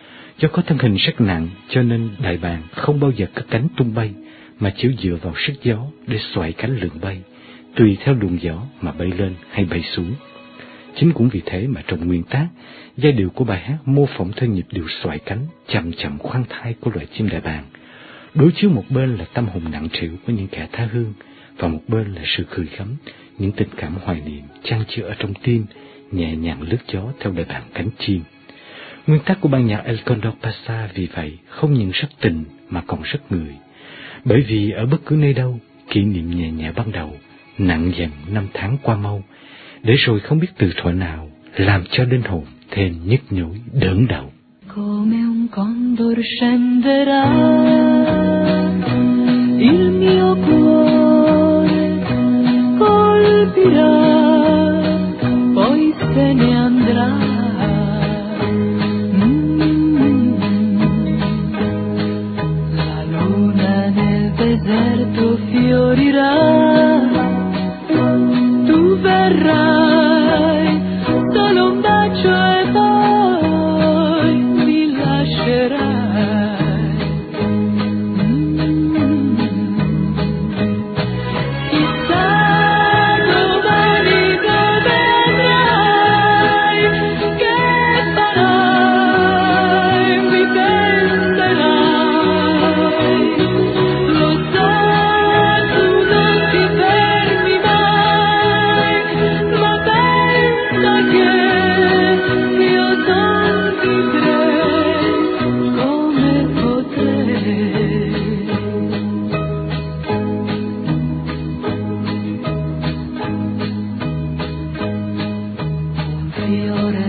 Do có thân hình rất nặng cho nên đại bàng không bao giờ cất cánh tung bay, mà chiếu dựa vào sức gió để xoay cánh lượn bay, tùy theo luồng gió mà bay lên hay bay xuống. Chính cũng vì thế mà trong nguyên tác, giai điệu của bài hát mô phỏng theo nhịp điệu xoay cánh chậm chậm khoan thai của loài chim đại bàng. Đối chiếu một bên là tâm hồn nặng trĩu của những kẻ tha hương, và một bên là sự cười gắm, những tình cảm hoài niệm chan chứa ở trong tim, nhẹ nhàng lướt gió theo đại bàng cánh chim. Nguyên tắc của ban nhạc El Condor Pasa vì vậy không những rất tình mà còn rất người. Bởi vì ở bất cứ nơi đâu, kỷ niệm nhẹ nhẹ ban đầu, nặng dần năm tháng qua mau, để rồi không biết từ thuở nào làm cho linh hồn thêm nhức nhối đớn đầu. Come un condor scenderà il mio cuore, colpirà, poi se ne andrà. Deserto fiorirà, tu verrai, solo un bacio e poi mi lascerai. Mm. Chissà domani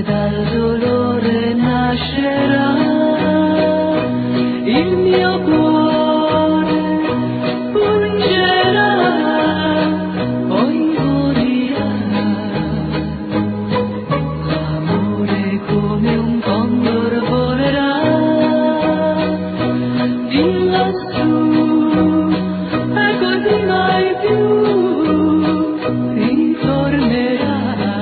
dal dolore nascerà il mio cuore, pungerà, poi morirà. L'amore come un condor volerà di lassù, e così mai più ritornerà.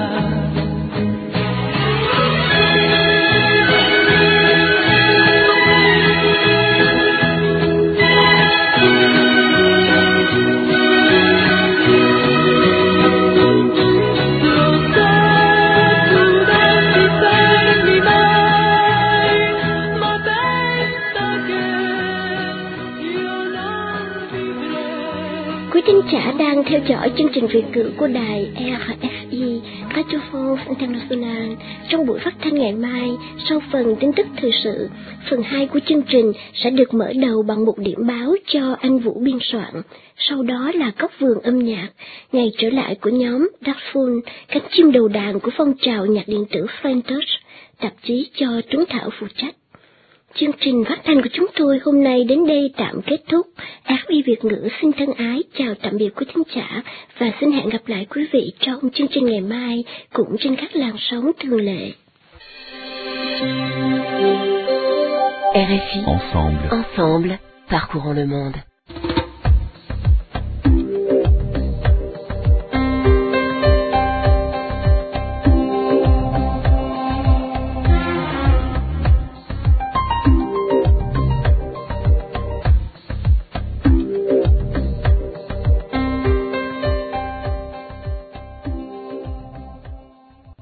Quý thính giả đang theo dõi chương trình Việt ngữ của đài rờ ép i Radio France International. Trong buổi phát thanh ngày mai, sau phần tin tức thời sự, phần hai của chương trình sẽ được mở đầu bằng một điểm báo cho anh Vũ biên soạn. Sau đó là Góc vườn âm nhạc, ngày trở lại của nhóm Darfur, cánh chim đầu đàn của phong trào nhạc điện tử French Touch, tạp chí cho Tuấn Thảo phụ trách. Chương trình phát thanh của chúng tôi hôm nay đến đây tạm kết thúc. rờ ép i Việt ngữ xin thân ái chào tạm biệt quý thính giả và xin hẹn gặp lại quý vị trong chương trình ngày mai cũng trên các làn sóng thường lệ. rờ ép i. Ensemble. Ensemble, parcourons le monde.